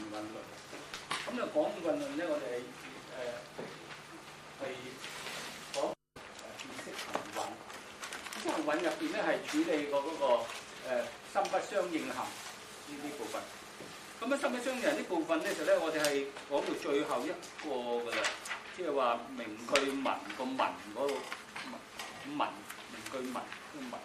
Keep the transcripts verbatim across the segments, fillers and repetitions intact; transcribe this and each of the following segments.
韻律。咁啊講語韻論咧，我哋誒係講誒辨識行韻。辨識行韻入邊咧係處理過嗰、那個誒、呃、心不相應行呢啲部分。咁啊心不相應行呢部分咧，就咧我哋係講到最後一個㗎啦，即係話名句文個文嗰度文文名句文個文。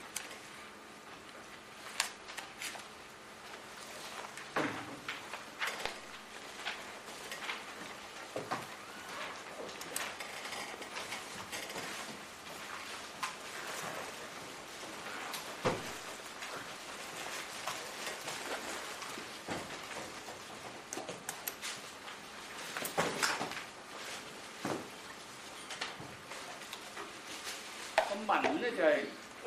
文咧就係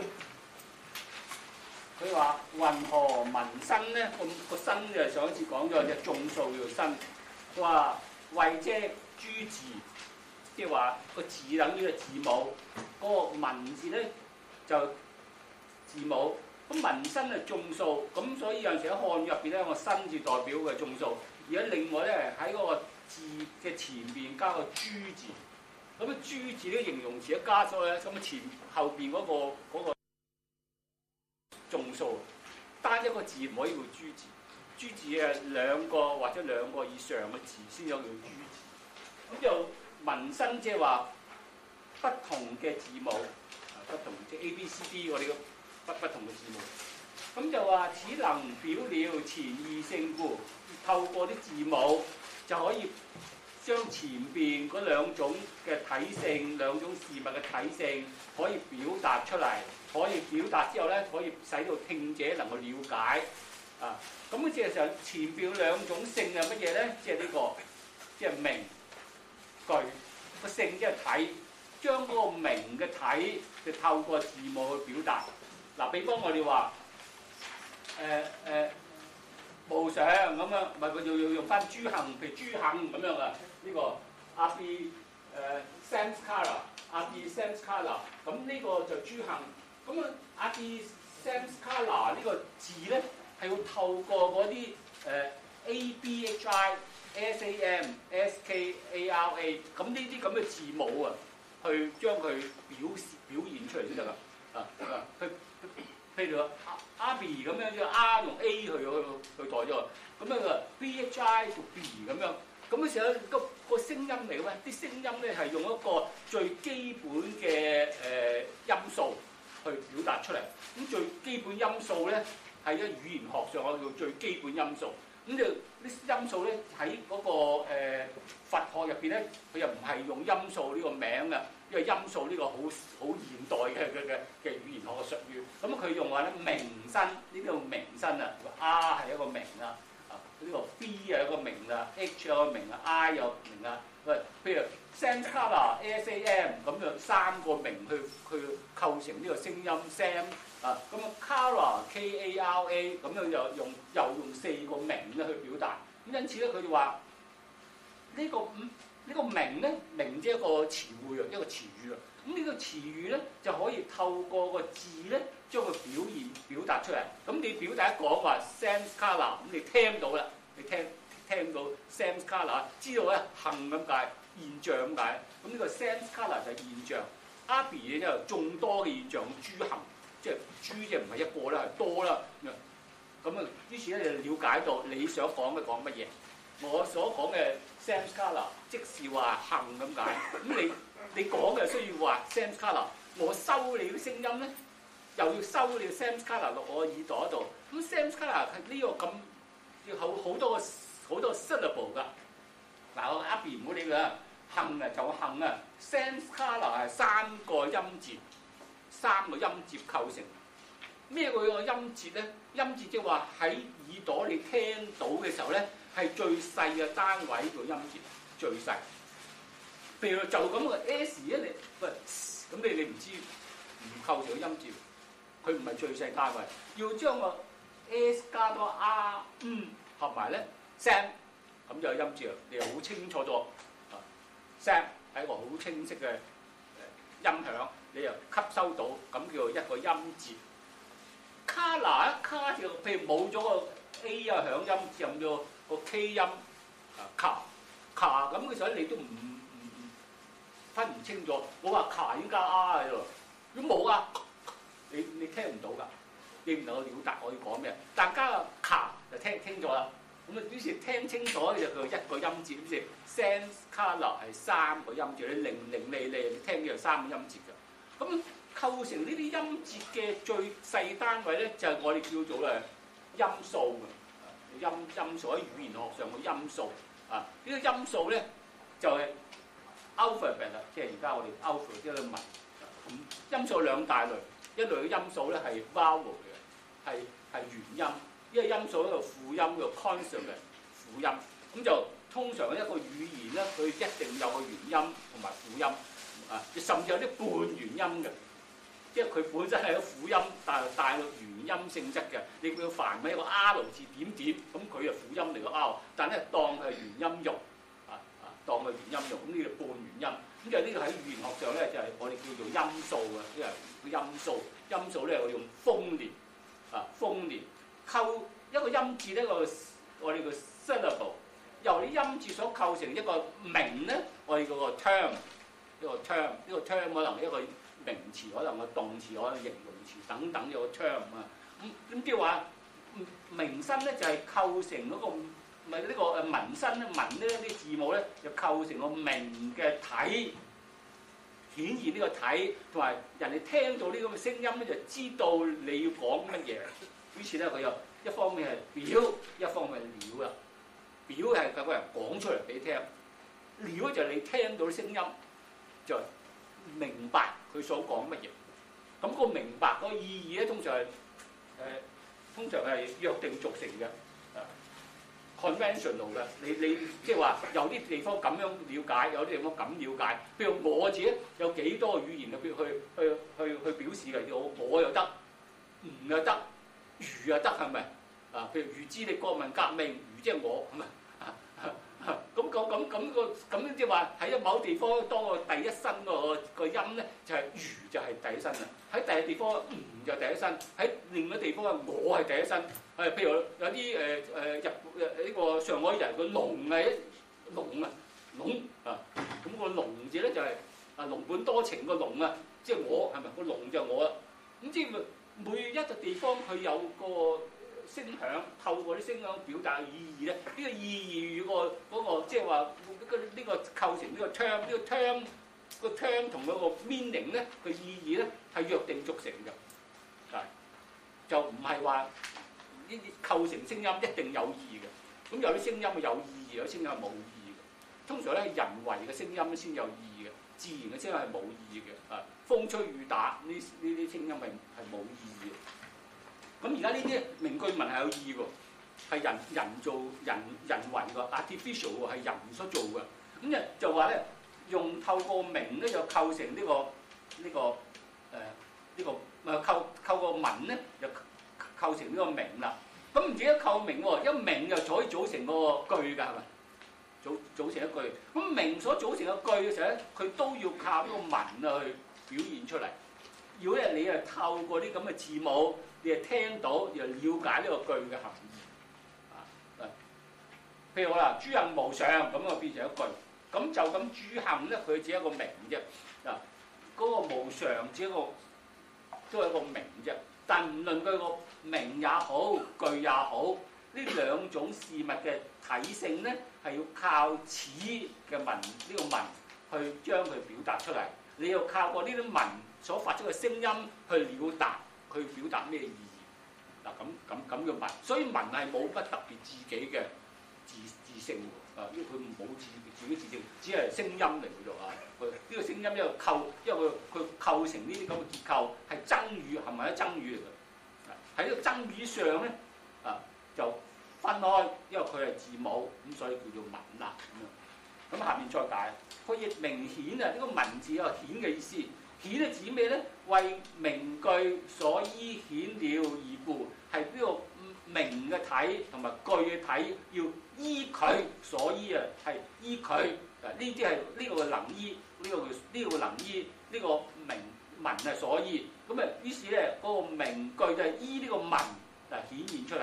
佢話雲何文身咧，個個身就上一次講咗，隻眾數叫身。佢話謂遮諸字，即係話個字等於個字母，嗰、那個文字咧就字母。咁文身係眾數，咁所以有陣時喺漢語入邊咧，個身字代表嘅眾數，而喺另外咧喺嗰個字嘅前邊加個諸字。咁啊，諸字啲形容詞一加咗咧，咁啊前後邊嗰、那個嗰、那個眾數，單一個字唔可以叫諸字，諸字係兩個或者兩個以上嘅字先有叫諸字。咁就文身即係話不同嘅字母，不同即係 A B C D 我哋嘅不不同嘅字母。咁就話此能表了前二性故，透過啲字母就可以將前邊嗰兩種嘅體性、兩種事物嘅體性可以表達出嚟，可以表達之後咧，可以使到聽者能夠了解啊。咁即係上前邊兩種性係乜嘢咧？即係呢個，即係名句個性即係體，將嗰個名嘅體就透過字母去表達。嗱、啊，比方我哋話誒誒無常咁樣，咪佢要要用翻諸行，譬如諸行咁樣啊。呢、這個阿 B 誒 samskara， 阿 B samskara， 咁呢個就諸行。咁啊阿 B samskara 呢個字咧係要透過嗰啲誒 A B H I S A M S K A R A， 咁呢啲咁嘅字母啊，去將佢表表現出嚟先得噶。啊啊，佢譬如話阿 B 咁樣，即係 R 用 A 去去去代咗，咁樣個 B H I 做 B 咁樣。咁嘅時候咧，個個聲音嚟嘅咩？啲聲音咧係用一個最基本嘅誒、呃、音素去表達出嚟。咁最基本音素咧係喺語言學上我叫最基本音素。咁就啲音素咧喺嗰個誒、呃、佛學入邊咧，佢又唔係用音素呢個名嘅，因為音素呢個好好現代嘅嘅嘅嘅語言學嘅術語。咁佢用話咧名身，呢個名身啊 ，R 係一個名啦。呢個 B 有一個名啦 ，H 有個名啦 ，I 有名啦。喂，譬如 samskara S A M 咁樣三個名去去構成呢個聲音 sam 啊，咁啊 kara K A R A 咁樣又用又用四個名咧去表達。咁因此咧，佢就話呢個咁呢、呢個名咧，名即係一個詞彙啊，一個詞語啊。咁呢個詞語咧就可以透過個字咧將佢表現表達出嚟。咁你表達一講話 samskara， 咁你聽到啦，你聽聽到 samskara， 知道咧行咁解，現象咁解。咁呢個 samskara 就係現象。阿 B 咧就眾多嘅現象，諸行，即係諸即係唔係一個啦，係多啦。咁啊，於是咧就了解到你想講嘅講乜嘢。我所講嘅 samskara 即是話行咁解。咁你你講嘅需要話 samskara， 我收你嘅聲音咧，又要收你嘅 samskara 落我耳朵度。咁 samskara 係呢個咁要好好多個好多個 syllable 㗎。嗱，我阿 B 唔好理佢啦，行啊就行啊 samskara 係三個音節，三個音節構成。咩叫個音節咧？音節即係話喺耳朵你聽到嘅時候咧，係最細嘅單位個音節，最細。譬如就咁個 S 一嚟，喂咁你你唔知唔構成個音節，佢唔係最細單位，要將個 S 加多 R 嗯合埋咧 ，sam 咁就有音節啦，你又好清楚咗啊 ，sam 係一個好清晰嘅音響，你又吸收到，咁叫做一個音節。卡拿一卡就譬如冇咗個 A 啊響音，甚至個 K 音啊卡卡咁嘅時候，你都唔唔唔分唔清楚。我話卡已經加 R 喺度，如果冇啊，你你聽唔到㗎，你唔能夠了達我要講咩。但加個卡就聽清楚啦。咁啊，於是聽清楚就佢一個音節，於是 sense color 係三個音節，你零零利利，你聽嘅係三個音節㗎。咁構成呢啲音節嘅最細單位咧，就係、是、我哋叫做咧音素嘅音音素，喺語言學上嘅音素啊。呢、這個音素咧就係、是、alphabet 啦，即係而家我哋 alphabet 即係文。音素有兩大類，一類嘅音素咧係 vowel 嘅，係係元音。呢個音素一個輔音叫 consonant 輔音，咁就通常一個語言咧，佢一定有個元音同埋輔音啊，甚至有啲半元音嘅，即係佢本身係個輔音，但係帶個元音性質嘅。你叫梵文一個 R 字點點，咁佢係輔音嚟個 R，但係咧當佢係元音用啊啊，當佢元音用，咁呢個半元音。咁就呢個喺語言學上咧，就係、是、我哋叫做音素嘅，呢個叫音素。音素咧，我用豐年啊，豐年。構一個音節一個我哋叫 syllable， 由啲音節所構成一個名咧，我哋嗰個 term， 一個 term， 呢個 term 可能一個名詞，可能個動詞，可能形容詞等等，有個 term 啊。咁咁即係話名聲咧就係構成嗰、那個唔係呢個誒紋身咧，紋呢啲字母咧就構成個名嘅體，顯現呢個體，同埋人哋聽到呢個聲音咧就知道你要講乜嘢。於是咧，佢又一方面係表，一方面係料啦。表係佢個人講出嚟俾你聽，料就係你聽到啲聲音，就明白佢所講乜嘢。咁、那個明白個意義咧，通常係誒、呃，通常係約定俗成嘅、啊、conventional 嘅。你你即係話有啲地方咁樣了解，有啲地方咁了解。譬如我自己有幾多語言去去去去去表示嘅，我我又得，唔又得。儒啊得係咪啊？譬如儒之你國民革命，儒即係我係咪啊？咁咁咁咁個咁即係話喺某地方當個第一身個個音咧，就係、是、儒就係第一身啦。喺第二地方唔就第一身，喺另一個地方啊我係第一身。係譬如有啲誒誒日誒呢個上海人個龍係龍啊龍啊，咁個龍字咧就係啊龍本多情個龍啊，即係我係咪個龍就係我啦？咁即係。每一個地方佢有個聲響，透過啲聲響表達嘅意義咧。呢、這個意義與、那個嗰、那個即係話呢個構成呢個 term， 呢個 term 個 term 同嗰個 meaning 咧，個意義咧係約定俗成嘅，啊就唔係話呢啲構成聲音一定有意義嘅。咁有啲聲音係有意義，有啲聲音係冇意義嘅。通常咧人為嘅聲音先有意義嘅，自然嘅聲音係冇意義嘅。啊，風吹雨打呢呢啲聲音係係冇意義嘅。咁而家呢啲名句文係有意義喎，係人人造人人為嘅 artificial 喎，係人所做嘅。咁就就話咧，用透過名咧就構成呢、這個呢、這個誒呢、呃這個咪構構個文咧就構成呢個名啦。咁唔止一構名喎，一名就可以組成嗰個句㗎，係咪？組組成一句。咁名所組成嘅句嘅時候咧，佢都要靠呢個文啊去表現出嚟。如果你係透過啲咁嘅字母，你係聽到，又了解呢個句嘅含義。啊，譬如我話諸行無常，咁啊變成一句。咁就咁諸行咧，佢只係一個名啫。嗱，嗰個無常只係一個都係一個名啫。但唔論佢個名也好，句也好，呢兩種事物嘅體性咧，係要靠此嘅文呢、呢個文去將佢表達出嚟。你要靠過呢啲文所發出嘅聲音去了達，去表達咩意義？嗱，咁咁咁嘅文，所以文係冇乜特別自己嘅自自性喎。啊，因為佢冇自自己自性，只係聲音嚟嘅啫啊。佢呢個聲音因為構，因為佢佢構成呢啲咁嘅結構係爭語，係咪一爭語嚟嘅？喺呢個爭語上咧啊，就分開，因為佢係字母，咁所以叫做文啦咁樣。咁下面再解，佢亦明顯啊！呢個文字有顯嘅意思，顯係指咩咧？為名句所依顯了而故，係呢個名嘅體同埋句嘅體要依佢所依啊，係依佢啊！呢啲係呢個能依，呢、這個叫呢、這個能依，呢、這個名文係所依。咁啊，於是咧嗰、那個名句就係依呢個文啊顯現出嚟，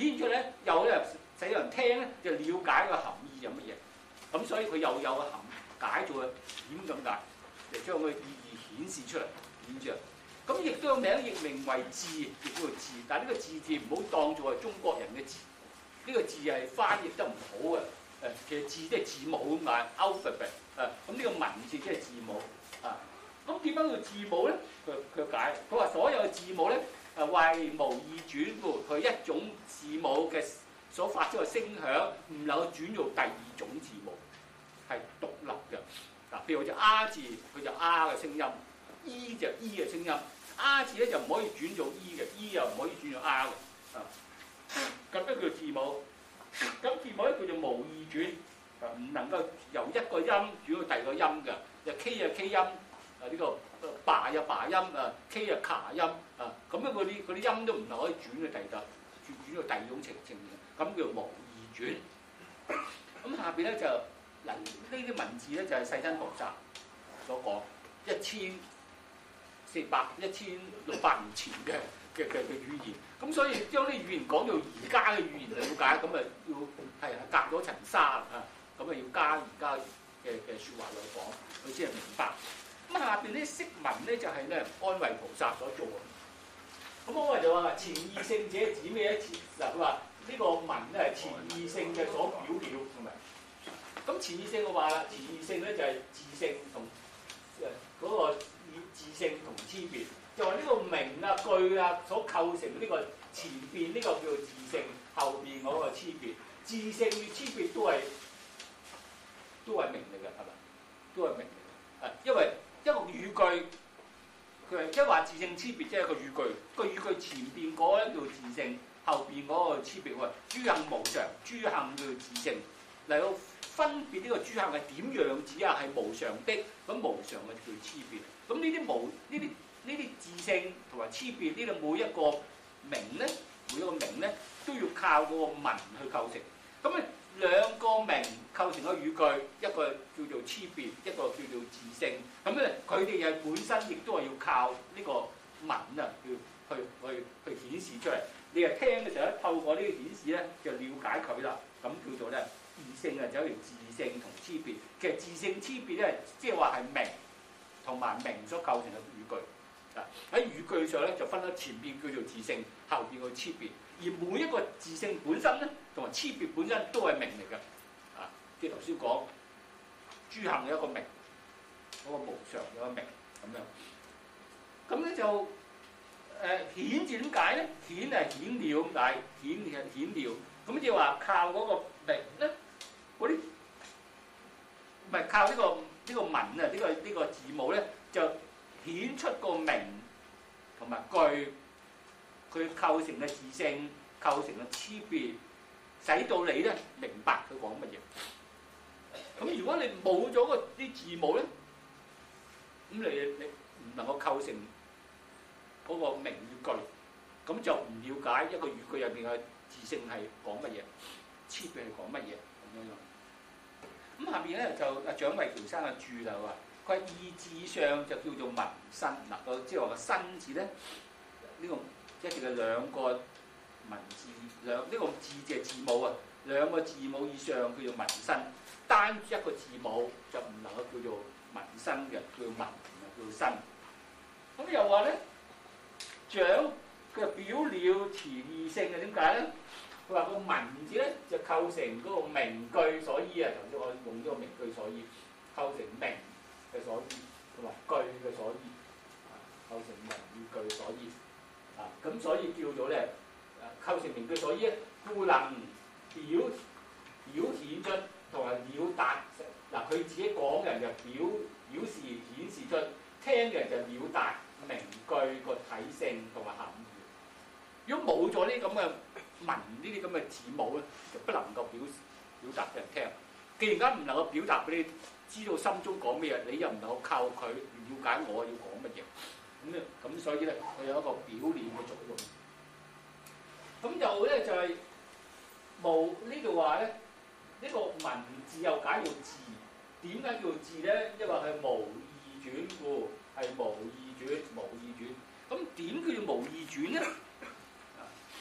顯出咧有咧使人聽咧就了解個含義有乜嘢。咁所以佢又有個含解做嘅點咁解，就將佢意義顯示出嚟，顯示出嚟。咁亦都有名譯名為字，亦叫做字，但係呢個字字唔好當做係中國人嘅字，呢、這個字係翻譯得唔好嘅。誒，其實字即係字母咁解 ，alphabet 誒，咁呢個文字即係字母啊。咁點樣叫字母咧？佢佢解，佢話所有嘅字母咧誒為無二轉故，佢一種字母嘅所發出嘅聲響唔能夠轉做第二種字母，係獨立嘅。嗱，譬如好似 R 字，佢就 R 嘅聲音 ，E 就 E 嘅聲音 ，R 字咧就唔可以轉做 E 嘅 ，E 又唔可以轉做 R 嘅。啊，咁咧叫字母。咁字母咧叫做無二轉，啊唔能夠由一個音轉到第二個音嘅，就 K 啊 K 音，啊呢個爸啊爸音，啊 K 啊卡音，啊咁樣嗰啲啲音都唔能可以轉到第二個，轉轉到第二種情情嘅，咁叫無二轉。咁下邊咧就嗱呢啲文字咧就係世親學習所講一千四百一千六百年前嘅嘅嘅嘅語言。咁所以將啲語言講到而家嘅語言嚟了解，咁啊要係隔咗層紗啊，咁啊要加而家嘅嘅説話嚟講，佢先係明白。咁下邊啲釋文咧就係咧安慧菩薩所做嘅。咁我就話前二聖者指咩咧？嗱，佢話呢個文咧係前二聖嘅所表了，係咪？咁前二聖我話啦，前二聖咧就係自性同誒嗰個自性同差別。就話呢個名啊句啊所構成呢個前邊呢個叫做自性，後邊嗰個差別，自性與差別都係都係名嚟嘅，係咪？都係名嚟嘅。誒，因為一個語句，佢係即係話自性差別，即係一個語句。個語句前邊嗰個叫自性，後邊嗰個差別喎。諸行無常，諸行叫自性，嚟到分別呢個諸行係點樣子啊？係無常的，咁無常嘅叫差別。咁呢啲無呢啲。呢啲自性同埋差別，呢度每一個名咧，每一個名咧都要靠嗰個文去構成。咁啊兩個名構成個語句，一個叫做差別，一個叫做自性。咁咧佢哋係本身亦都係要靠呢個文啊，要去去去顯示出嚟。你係聽嘅時候咧，透過呢個顯示咧，就了解佢啦。咁叫做咧自性啊，就係自性同差別。其實自性差別咧，即係話係名同埋名所構成嘅語句。喺語句上咧，就分咗前邊叫做自性，後邊個差別。而每一個自性本身咧，同埋差別本身都係名嚟嘅。啊，即係頭先講諸行有一個名，嗰、那個無常有一個名咁樣。咁咧就誒、呃、顯字點解咧？顯係顯了咁解，顯係顯了。咁即係話靠嗰個名咧，嗰啲唔係靠呢、這個呢、這個文啊，呢、這個呢、這個字母咧就。顯出個名同埋句，佢構成嘅自性，構成嘅差別，使到你咧明白佢講乜嘢。咁如果你冇咗個啲字母咧，咁你你唔能夠構成嗰個名與句，咁就唔了解一個語句入邊嘅自性係講乜嘢，差別係講乜嘢咁樣樣。咁下邊咧就阿蔣慧喬生嘅注就話。佢意字上就叫做文身，嗱個即係話個身字咧，呢、這個即係佢兩個文字兩呢、這個字就係字母啊，兩個字母以上叫做文身，單一個字母就唔能夠叫做文身嘅，叫做文唔係叫做身。咁又話咧，蔣佢表了前二聖嘅點解咧？佢話個文字咧就構成嗰個名句所依啊，頭先我用呢個名句所依構成名嘅所依，同埋句嘅所依，啊構成名與句所依，啊咁所以叫做咧，誒構成名句所依咧，故能表表顯出同埋了達。嗱佢自己講嘅人就表表示顯示出，聽嘅人就了達名句個體性同埋含義。如果冇咗呢啲咁嘅文呢啲咁嘅字母咧，就不能夠表表達俾人聽。既然間唔能夠表達俾你知道心中講咩嘢，你又唔能夠靠佢了解我要講乜嘢，咁咧咁所以咧，佢有一個表練嘅作用。咁又咧就係冇呢度話咧，呢個文字又解做字，點解叫字咧？因為係無二轉故，係無二轉，無二轉。咁點叫做無二轉咧？咁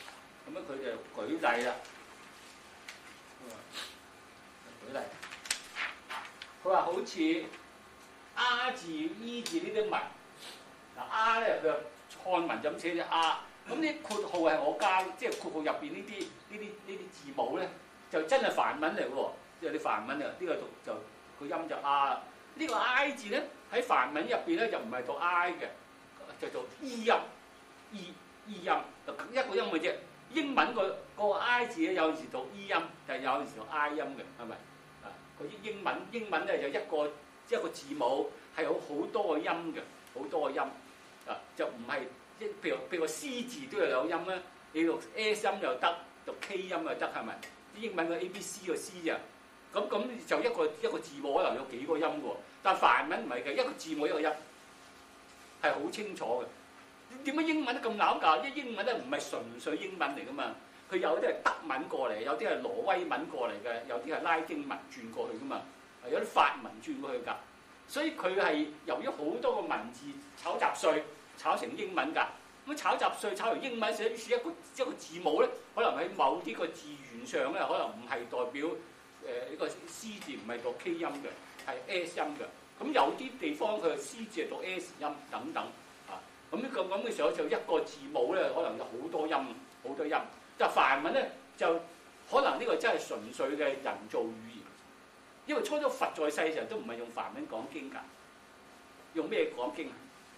咁樣佢就舉例啦。舉例，佢話好似 R 字、E 字呢啲文，嗱 R 咧佢漢文就咁寫隻 R， 咁啲括號係我加，即係括號入邊呢啲呢啲呢啲字母咧，就真係梵文嚟嘅喎，即係啲梵文啊，呢個讀就個音就 R。呢個 I 字咧喺梵文入邊咧就唔係讀 I 嘅，就做 E 音 ，E E 音，就一個音嘅啫。英文個個 I 字咧有時讀 E 音，但係有時讀 I 音嘅，係咪？啊，佢啲英文英文咧就一個一個字母係有好多個音嘅，好多個音啊，就唔係一譬如譬如個 C 字都有兩音啦，你讀 S 音又得，讀 K 音又得，係咪？英文個 A B C 個 C 啊，咁咁就一個一個字母可能有幾個音喎，但係梵文唔係嘅，一個字母一個音係好清楚嘅。點解英文都咁拗架？因為英文咧唔係純粹英文嚟噶嘛，佢有啲係德文過嚟，有啲係挪威文過嚟嘅，有啲係拉丁文轉過去噶嘛，有啲法文轉過去㗎。所以佢係由於好多個文字炒雜碎，炒成英文㗎。咁炒雜碎炒成英文寫於是一個一個字母咧，可能喺某啲個字源上咧，可能唔係代表誒呢個 C 字唔係讀 K 音嘅，係 S 音嘅。咁有啲地方佢 C 字係讀 S 音等等。咁咁咁嘅時候就一個字母咧，可能有好多音，好多音。但係梵文咧就可能呢個真係純粹嘅人造語言，因為初初佛在世嘅時候都唔係用梵文講經㗎，用咩講經啊？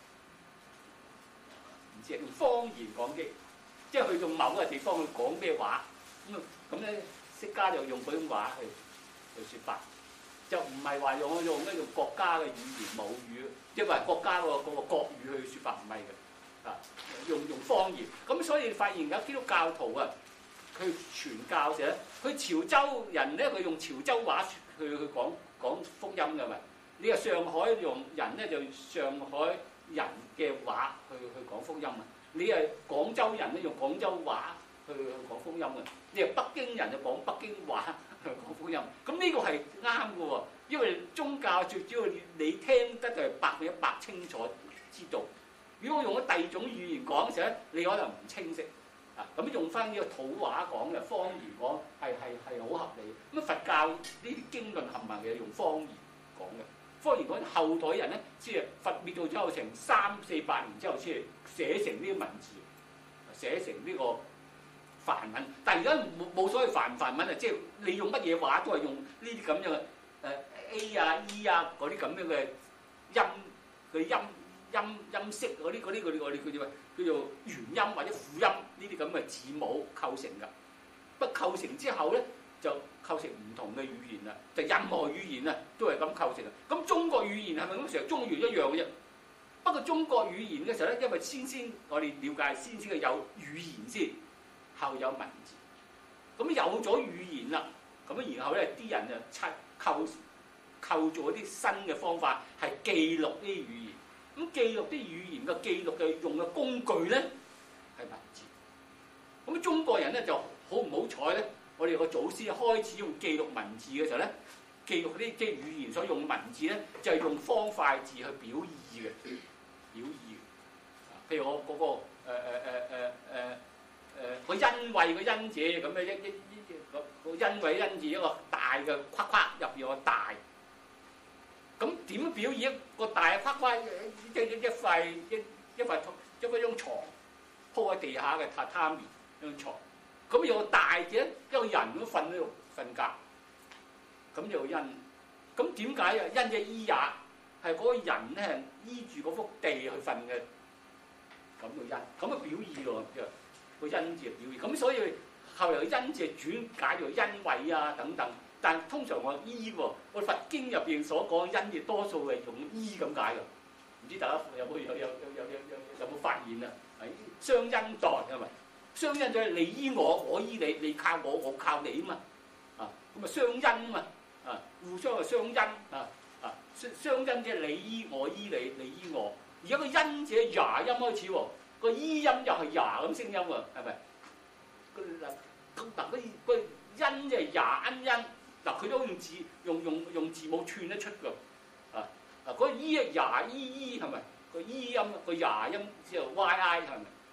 唔知用方言講經，即係去到某個地方去講咩話咁啊？咁咧釋迦就用嗰種話去去説法。就唔係話用用咩用國家嘅語言母語，即係話國家個嗰個國語去説法，唔係嘅，啊用用方言。咁所以你發現而家基督教徒啊，佢傳教時咧，佢潮州人咧，佢用潮州話去去講講福音嘅咪？你話上海用人咧就上海人嘅話去去講福音啊！你係廣州人咧用廣州話去去講福音嘅，你係北京人就講北京話。講福音，咁呢個係啱嘅喎，因為宗教最主要你你聽得就係百分一百清楚知道。如果我用咗第二種語言講嘅時候咧，你可能唔清晰啊。咁用翻呢個土話講嘅方言講係係係好合理。咁佛教呢啲經論冚唪唥嘅用方言講嘅，方言講後代人咧，即係佛滅度之後成三四百年之後先寫成呢啲文字，寫成呢個梵文，但係而家冇冇所謂梵唔梵文啊！即係你用乜嘢話都係用呢啲咁樣嘅誒 A 啊 E 啊嗰啲咁樣嘅音嘅音音音色嗰啲嗰啲嗰啲我哋叫做叫做元音或者輔音呢啲咁嘅字母構成㗎。不過構成之後咧就構成唔同嘅語言啦。就任何語言啊都係咁構成啊。咁中國語言係咪咁成日中國語言一樣嘅啫？不過中國語言嘅時候咧，因為先先我哋了解先先係有語言先。後有文字，咁有咗語言啦，咁然後咧啲人就砌構構造一啲新嘅方法，係記錄啲語言。咁記錄啲語言嘅記錄嘅用嘅工具咧係文字。咁中國人咧就好唔好彩咧？我哋個祖師開始用記錄文字嘅時候咧，記錄啲即係語言所用文字咧，就係、是、用方塊字去表意嘅，表意嘅。譬如我嗰、那個誒誒誒誒誒。呃呃呃誒個因為個因字咁嘅一一一個個因為因字一個大嘅框框入邊有個大，咁點表現一個大嘅框框一一一塊一一塊一塊張牀鋪喺地下嘅榻榻米張牀，咁有個大嘅一個人咁瞓喺度瞓覺，咁就因，咁點解啊？因嘅依也係嗰個人咧係依住嗰幅地去瞓嘅，咁個因，咁嘅表意咯。個因字嘅表現，咁所以後嚟個因字轉解做因為啊等等，但通常我依喎，我佛經入邊所講因字多數係用依咁解嘅，唔知大家有冇有有有有有有有冇發現啊？係相因代係咪？相因就係你依我，我依你，你靠我，我靠你啊嘛，啊咁啊相因啊嘛，啊互相係相因啊啊相相因即係你依我依你，你依我，而家個因字係牙音開始喎。個依音又係牙咁聲音喎，係咪？個嗱咁嗱嗰個因就係牙因因，嗱佢都用字用用用字母串得出㗎，啊啊嗰個依係牙依依係咪？個依音個牙音之後 Y I 係咪？係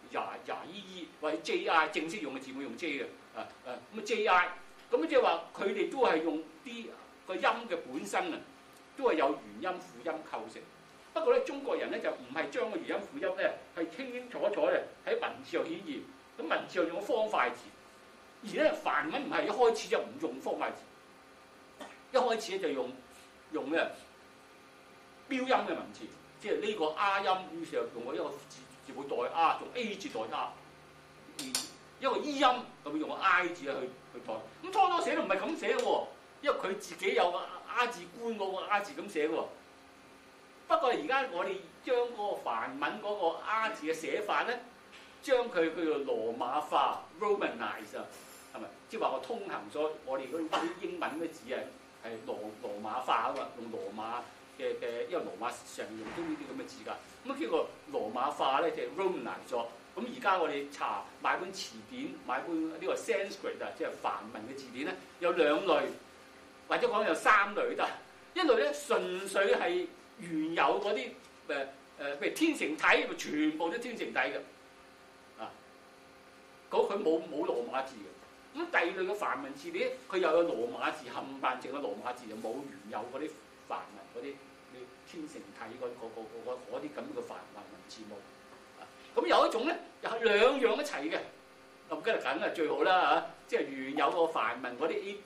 牙牙醫醫或者 J I 正式用嘅字母用 J 嘅啊啊咁啊 J I 咁即係話佢哋都係用啲個音嘅本身啊，都係有元音輔音構成。不過咧，中國人咧就唔係將個元音輔音咧係清清楚楚咧喺文字上顯現，咁文字上用方塊字，而咧梵文唔係一開始就唔用方塊字，一開始咧就用用咩標音嘅文字，即係呢個 R 音，於是就用一個字字會代 R， 用 A 字代 R， 一個 E 音咁用個 I 字去去代。咁初初寫都唔係咁寫喎，因為佢自己有個 R 字官嗰個 R 字咁寫喎。不過而家我哋將嗰個梵文嗰個 R 字嘅寫法咧，將佢叫做羅馬化 （Romanize） 啊，係咪？即係話我通行咗我哋嗰啲英文嘅字啊，係羅羅馬化啊嘛，用羅馬嘅嘅，因為羅馬常用都呢啲咁嘅字㗎。咁叫個羅馬化咧，就係 Romanize 咗。咁而家我哋查買本詞典，買本呢個 Sanskrit 啊，即係梵文嘅字典咧，有兩類，或者講有三類得。一類咧純粹係原有嗰啲誒誒，譬如天成體，全部都天成體嘅，啊，嗰佢冇冇羅馬字嘅。咁第二類嘅梵文字典，佢又有羅馬字，冚唪唥淨嘅羅馬字，就冇原有嗰啲梵文嗰啲天成體嗰嗰啲咁嘅梵文字母。啊，咁有一種咧，又係兩樣一齊嘅，咁梗係梗係最好啦嚇、啊，即係原有個梵文嗰啲 A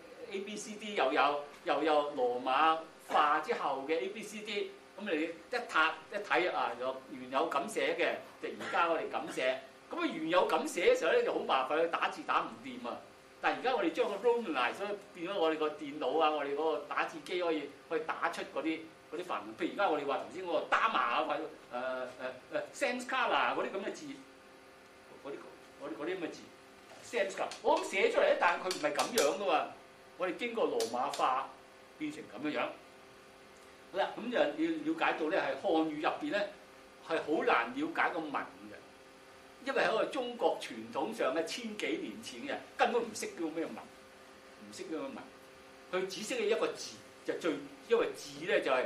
A B C D 又有又有羅馬化之後嘅 A B C D， 咁你一撻一睇啊，有原有咁寫嘅，就而家我哋咁寫。咁啊原有咁寫嘅時候咧就好麻煩，打字打唔掂啊！但係而家我哋將個 Romanize，所以變咗我哋個電腦啊，我哋嗰個打字機可以可以打出嗰啲嗰啲梵文。譬如而家我哋話頭先嗰個 Dharma 啊，或者誒誒誒 Sanskara 嗰啲咁嘅字，嗰啲嗰啲嗰啲咁嘅字 Sanskara， 我咁寫出嚟咧，但係佢唔係咁樣噶嘛。我哋經過羅馬化變成咁樣樣。好啦，咁就要了解到咧，係漢語入邊咧係好難了解個文嘅，因為喺我哋中國傳統上咧千幾年前嘅人根本唔識叫咩文，唔識叫咩文，佢只識嘅一個字就最，因為字咧就係、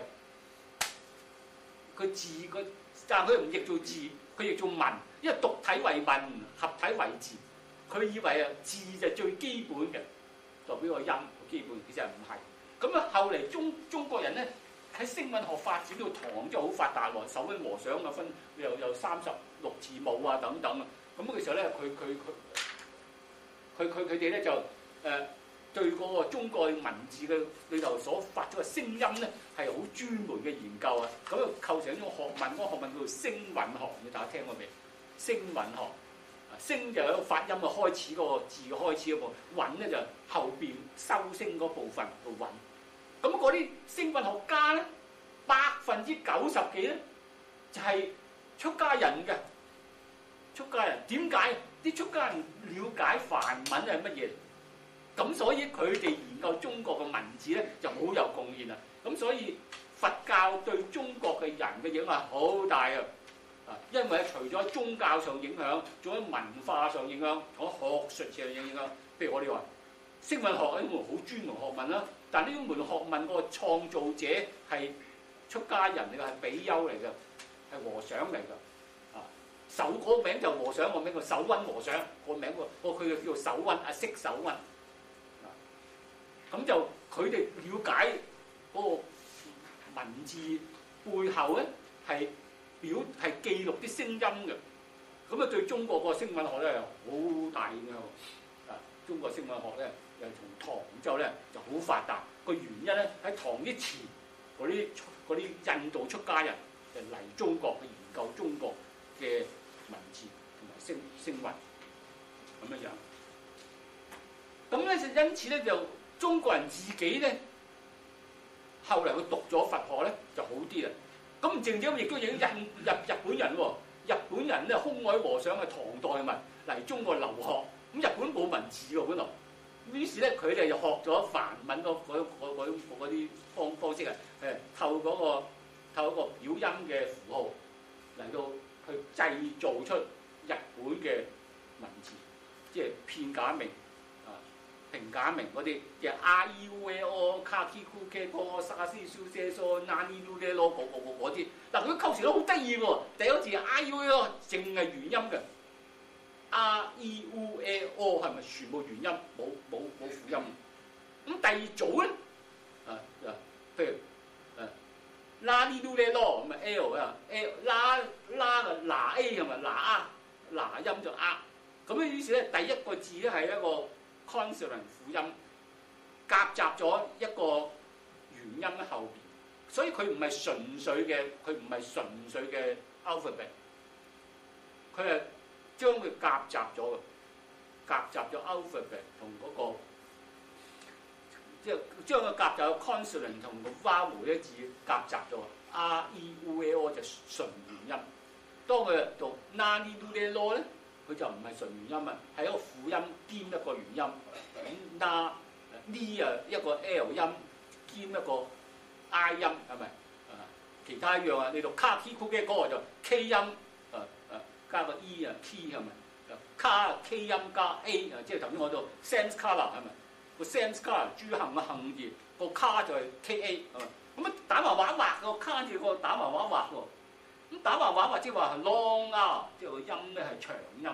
是、佢字個，但係佢唔譯做字，佢譯做文，因為獨體為文，合體為字，佢以為啊字就最基本嘅，代表個音基本，其實唔係。咁啊後嚟中中國人咧。喺聲韻學發展到唐真係好發達喎，手韻和尚啊分又有三十六字母啊等等啊，咁嘅時候咧，佢佢佢佢佢佢哋咧就誒、呃、對嗰個中國文字嘅裏頭所發出嘅聲音咧係好專門嘅研究啊，咁啊構成一種學問，嗰、那個學問叫做聲韻學，你大家聽過未？聲韻學啊，聲就有一個發音嘅開始嗰個字嘅開始嗰個，韻咧就後邊收聲嗰部分個韻。咁嗰啲聲韻學家咧，百分之九十幾咧就係、是、出家人嘅。出家人點解啲出家人了解梵文係乜嘢？咁所以佢哋研究中國嘅文字咧就好有貢獻啦。咁所以佛教對中國嘅人嘅影響好大啊！啊，因為除咗宗教上影響，仲喺文化上影響，喺學術上影響。譬如我哋話聲韻學係一門好專門學問啦。但呢門學問個創造者係出家人嚟嘅，係比丘嚟嘅，係和尚嚟嘅。啊，手嗰個名就和尚，個名叫手溫和尚，個名個個佢叫做手溫，啊釋手溫。啊，咁就佢哋了解嗰個文字背後咧係表係記錄啲聲音嘅。咁啊對中國個聲韻學咧有好大影響。啊，中國聲韻學咧。從唐之後咧就好發達，個原因咧喺唐之前嗰啲嗰啲印度出家人就嚟中國去研究中國嘅文字同埋聲聲韻咁樣樣。咁咧就因此咧就中國人自己咧後嚟佢讀咗佛學咧就好啲啦。咁唔淨止亦都影印日日本人喎，日本人咧空海和尚係唐代文嚟中國留學，咁日本冇文字喎本來。於是咧，佢哋就學咗梵文嗰嗰啲方方式啊，誒透嗰個透嗰個表音嘅符號嚟到去製造出日本嘅文字，即係片假名啊， 平假名嗰啲嘅 R E U A O、卡 K Q K 嗰、沙斯蘇些蘇、那尼魯咧咯嗰嗰嗰啲，嗱佢構成得好得意喎。第一個字 R E U A O 淨係元音嘅 ，R E U A O 係咪全部元音？冇冇冇輔音。咁第二組咧，啊啊，譬如誒拉尼魯咧咯，咁啊 L 啊 L 拉拉嘅嗱 A 係咪嗱啊嗱音就 R， 咁咧於是咧第一個字咧係一個 consonant 輔音夾雜咗一個元音喺後邊，所以佢唔係純粹嘅，佢唔係純粹嘅 alphabet， 佢係將佢夾雜咗嘅，夾雜咗 alphabet 同嗰個，即係將佢夾雜咗 consonant 同個 vowel 嘅字夾雜咗 ，R E U A O 就純元音。當佢讀 nani lu le lo 咧，佢就唔係純元音啊，係一個輔音兼一個元音。咁 na ni 啊一個 L 音兼一個 I 音係咪？啊，其他一樣啊，你讀 ka ki ku 嘅歌就 K 音，啊啊加個 E 啊 K 係咪？卡 K 音加 A 啊，即係頭先我度 sense color 係咪？個 sense color 朱行嘅行字，個卡就係 K A 係咪？咁啊打埋畫畫個卡字個打埋畫畫喎。咁打橫畫或者話係 long R， 即係個音咧係長音。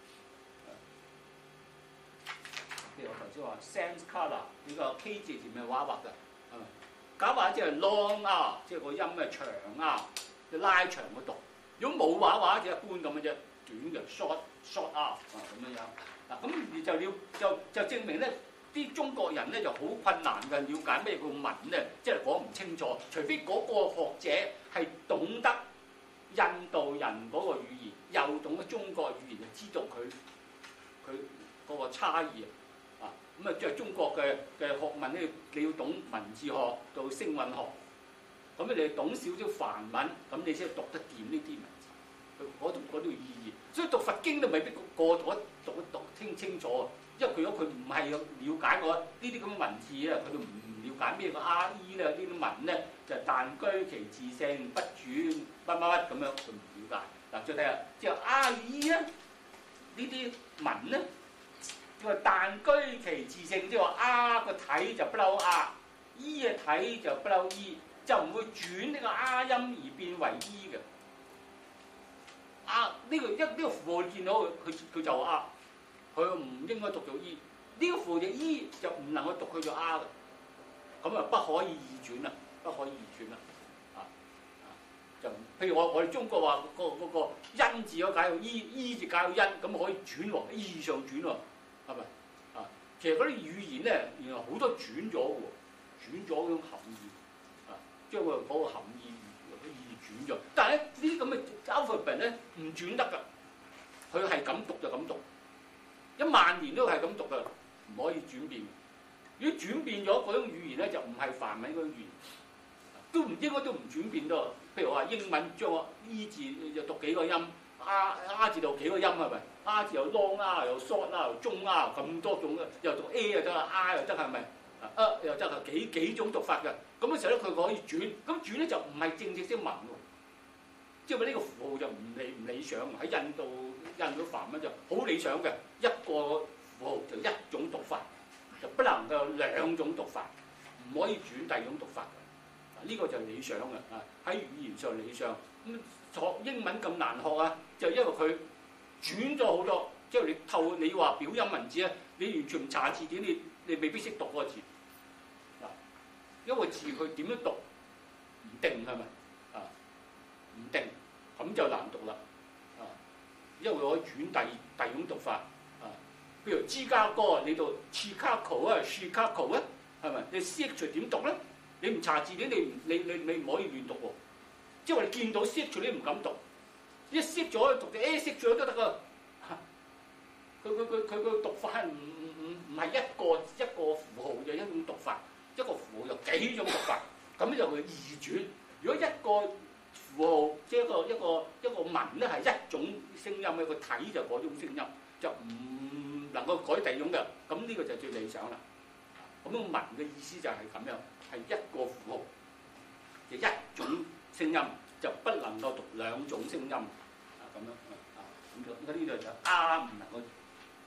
譬如我頭先話 sans color 呢個 K 字前面畫畫嘅，係咪？假畫即係 long R， 即係個音係長 R， 即拉長個讀。如果冇畫畫就一般咁嘅啫，短嘅 short short R 啊咁樣樣。嗱咁而就了就就證明咧，啲中國人咧就好困難嘅了解咩叫文咧，即係講唔清楚，除非嗰個學者係懂得印度人嗰個語言，又懂得中國語言，就知道佢佢嗰個差異啊！咁啊，即係中國嘅嘅學問咧，你要懂文字學到聲韻學，咁你懂少少梵文，咁你先讀得掂呢啲文字，佢嗰度嗰度意義。所以讀佛經都未必個個讀得讀得讀清清楚，因為佢如果佢唔係了解過呢啲咁嘅文字啊，佢都唔了解咩個 R E 咧，呢啲文咧就但居其自性，不轉乜乜乜咁樣，佢唔了解。嗱，再睇下，即係 R E 咧呢啲文咧，叫做但居其自性，即係話 R 個體就不嬲 R，E 嘅體就不嬲 E， 就唔會轉呢個 R 音而變為 E 嘅。R 呢個一呢個符號你見到佢佢佢就 R， 佢唔應該讀做 E。呢個符號嘅 E 就唔能夠讀佢做 R 嘅，咁啊不可以二轉啦，不可以二轉啦。就譬如我我哋中國話個嗰個因字嗰解到 E，E 字解到因，咁可以轉喎，E 上轉喎，係咪啊？其實嗰啲語言咧，原來好多轉咗喎，轉咗嗰種含義啊，將個嗰個含義個意義轉咗。但係咧呢啲咁嘅 alphabet 咧唔轉得㗎，佢係咁讀就咁讀，一萬年都係咁讀㗎，唔可以轉變。如果轉變咗嗰種語言咧，就唔係梵文嗰種語言。都唔應該都唔轉變多，譬如話英文將個 E 字又讀幾個音 ，R R 字讀幾個音係咪 ？R 字又 long R 又 short R 又中 R 咁多種嘅，又讀 A 又得，R 又得係咪？啊又得係幾幾種讀法嘅，咁嘅時候咧佢可以轉，咁轉咧就唔係正式識文喎，即係話呢個符號就唔理唔理想，喺印度印度梵文就好理想嘅，一個符號就一種讀法，就不能夠兩種讀法，唔可以轉第二種讀法。呢個就係理想嘅啊！喺語言上理想咁學英文咁難學啊，就因為佢轉咗好多，即係你透你話表音文字咧，你完全唔查字典，你你未必識讀嗰個字啊！一個字佢點樣讀唔定係咪啊？唔定咁就難讀啦啊！因為我可以轉第第二種讀法啊，譬如芝加哥你讀 Chicago 啊 Chicago 啊，係咪？你 C H 點讀咧？你唔查字典，你唔你你你唔可以亂讀喎。即係話你見到 skip 咗，你唔敢讀。一 skip 咗讀嘅 A skip 咗都得噶。佢佢佢佢個讀法係唔唔唔唔係一個一個符號嘅一種讀法，一個符號有幾種讀法，咁就會二轉。如果一個符號即係一個一個一個文咧係一種聲音，一個體就嗰種聲音，就唔能夠改第二種嘅。咁呢個就最理想啦。咁個文嘅意思就係咁樣。係一個符號，就一種聲音，就不能夠讀兩種聲音啊咁樣啊。咁而家呢度就 R 唔能夠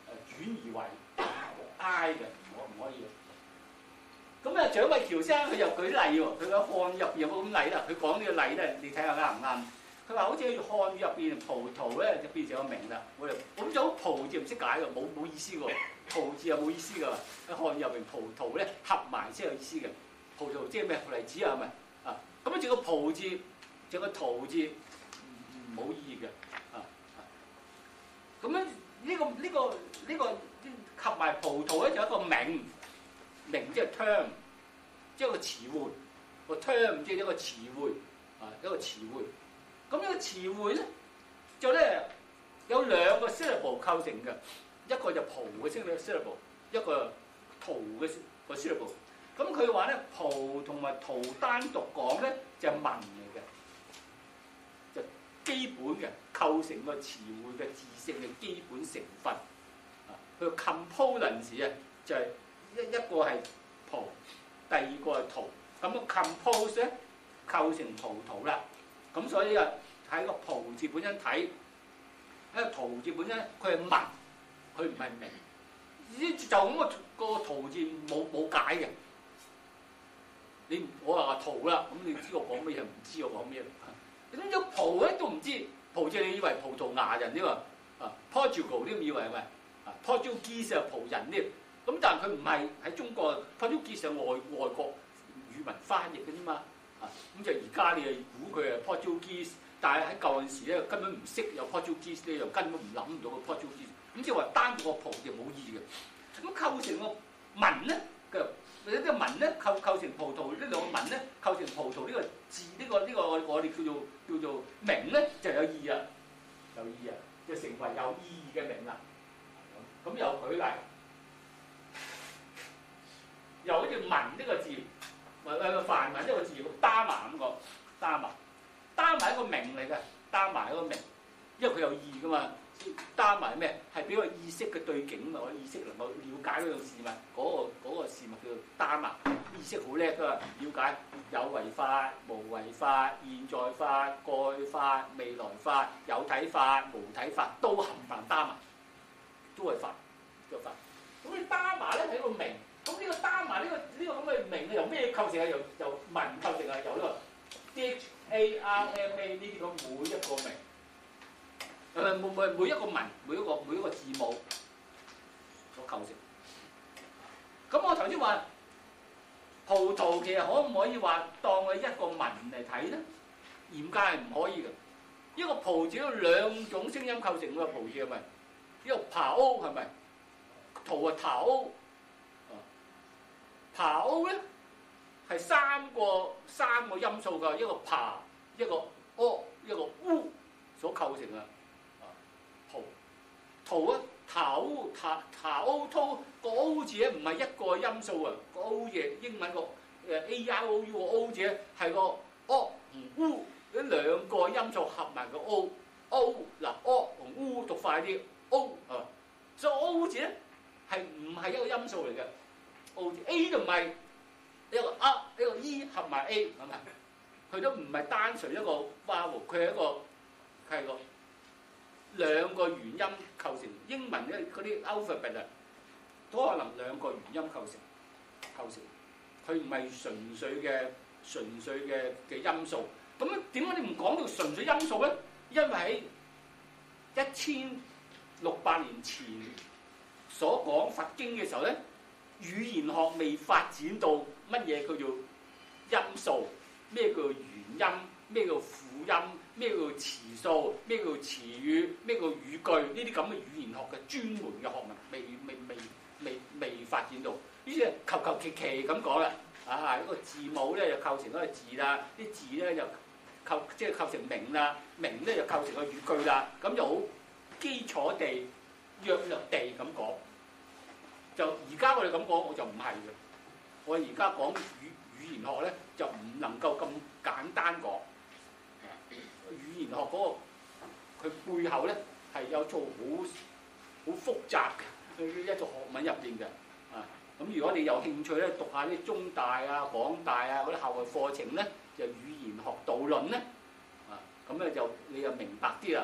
轉移為 I 嘅，我唔可以。咁啊，蔣偉喬生佢又舉例喎，佢個漢語入邊有冇咁例啦？佢講呢個例咧，你睇下啱唔啱？佢話好似漢語入邊葡萄咧就變成個名啦，我哋咁就葡字唔識解喎，冇冇意思喎，葡字又冇意思㗎。喺漢語入邊葡萄咧合埋先有意思嘅，葡萄即係咩？葡提子啊，係咪啊？咁啊，仲有個葡字，仲有個桃字，冇意義嘅啊。咁樣呢個呢個呢個合埋葡萄咧就一個名，名即係 term， 即係個詞彙，個 term 即係一個詞彙啊，一個詞彙。咁呢個詞彙咧，就咧有兩個 syllable 構成嘅，一個就葡嘅 syllable， 一個桃嘅個 syllable。咁佢話咧，葡同埋桃單獨講咧就係文嚟嘅，就基本嘅構成個詞彙嘅字性嘅基本成分。啊，佢個 components 啊，就係一一個係葡，第二個係桃。咁個 compose 咧構成葡萄啦。咁所以啊，喺個葡字本身睇，喺個桃字本身佢係文，佢唔係名。呢就咁個個桃字冇冇解嘅。你我話話桃啦，咁你知我講咩又唔知我講咩？咁咗葡咧都唔知，葡字你以為葡萄牙人添嘛？啊 Portugal 都以為係咪？啊 Portuguese 係葡人添。咁但係佢唔係喺中國 Portuguese 係外外國語文翻譯嘅啫嘛。啊，咁就而家你係估佢係 Portuguese， 但係喺舊陣時咧根本唔識有 Portuguese 咧，又根本唔諗唔到個 Portuguese。咁即係話單個葡就冇意嘅。咁構成個文咧嘅。或者啲文咧構構成葡萄呢兩個文咧構成葡萄呢個字呢、呢個呢、呢個我哋叫做叫做名咧就有意啊，有意啊，就成為有意義嘅名啦。咁咁又舉例，又好似文呢個字，誒誒梵文呢個字，打麻咁講，打麻，打麻一個名嚟嘅，打麻一個名，因為佢有意㗎嘛。打埋咩？係俾個意識嘅對境嘛，我意識能夠了解嗰樣事物，嗰、嗰個嗰個事物叫做打麻。意識好叻㗎，了解有為法、無為法、現在法、過去法、未來法、有體法、無體法，都冚唪唥打麻，都係法，都係法。咁你打麻咧係一個名，咁呢個打麻呢個呢、呢個咁嘅名由咩構成啊？由由文構成啊？由呢個 D H A R M A 呢啲咁每一個名。誒每每每一個文，每一個每一個字母所構成。咁我頭先話葡萄其實可唔可以話當佢一個文嚟睇咧？嚴格係唔可以嘅。一個葡字有兩種聲音構成嘅葡字係咪？一個爬 O 係咪？桃啊桃 O， 爬 O 咧係三個三個音數㗎，一個爬，一個 O， 一個 U 所構成嘅。葡桃啊，頭頭頭 O 個 O 字咧唔係一個音數啊，個 O 字英文個誒 A R O U 個 O 字咧係個 O 同 U 呢兩個音數合埋個 O O 嗱 O 同 U 讀快啲 O 啊，所以 O 字咧係唔係一個音數嚟嘅 O 字 A 就唔係一個 R 一個 E 合埋 A 係咪？佢都唔係單純一個 vowel， 佢係一個係個。兩個元音構成英文咧嗰啲 alphabet 啊，都可能兩個元音構成構成，佢唔係純粹嘅純粹嘅嘅音數。咁點解你唔講到純粹音數咧？因為喺一千六百年前所講佛經嘅時候咧，語言學未發展到乜嘢叫做音數，咩叫做元音，咩叫輔音。咩叫詞數？咩叫詞語？咩叫語句？呢啲咁嘅語言學嘅專門嘅學問，未未未未未發展到。於是求求其其咁講啦，啊一個字母咧就構成一個字啦，啲字咧就構即係構成名啦，名咧就構成個語句啦。咁就好基礎地、約略地咁講。就而家我哋咁講，我就唔係嘅。我而家講語語言學咧，就唔能夠咁簡單講。語言學嗰、那個佢背後咧係有做好好複雜嘅一個學問入邊嘅啊。咁如果你有興趣咧，讀下啲中大啊、廣大啊嗰啲校外課程咧，就語言學導論咧啊，咁咧就你就明白啲啦。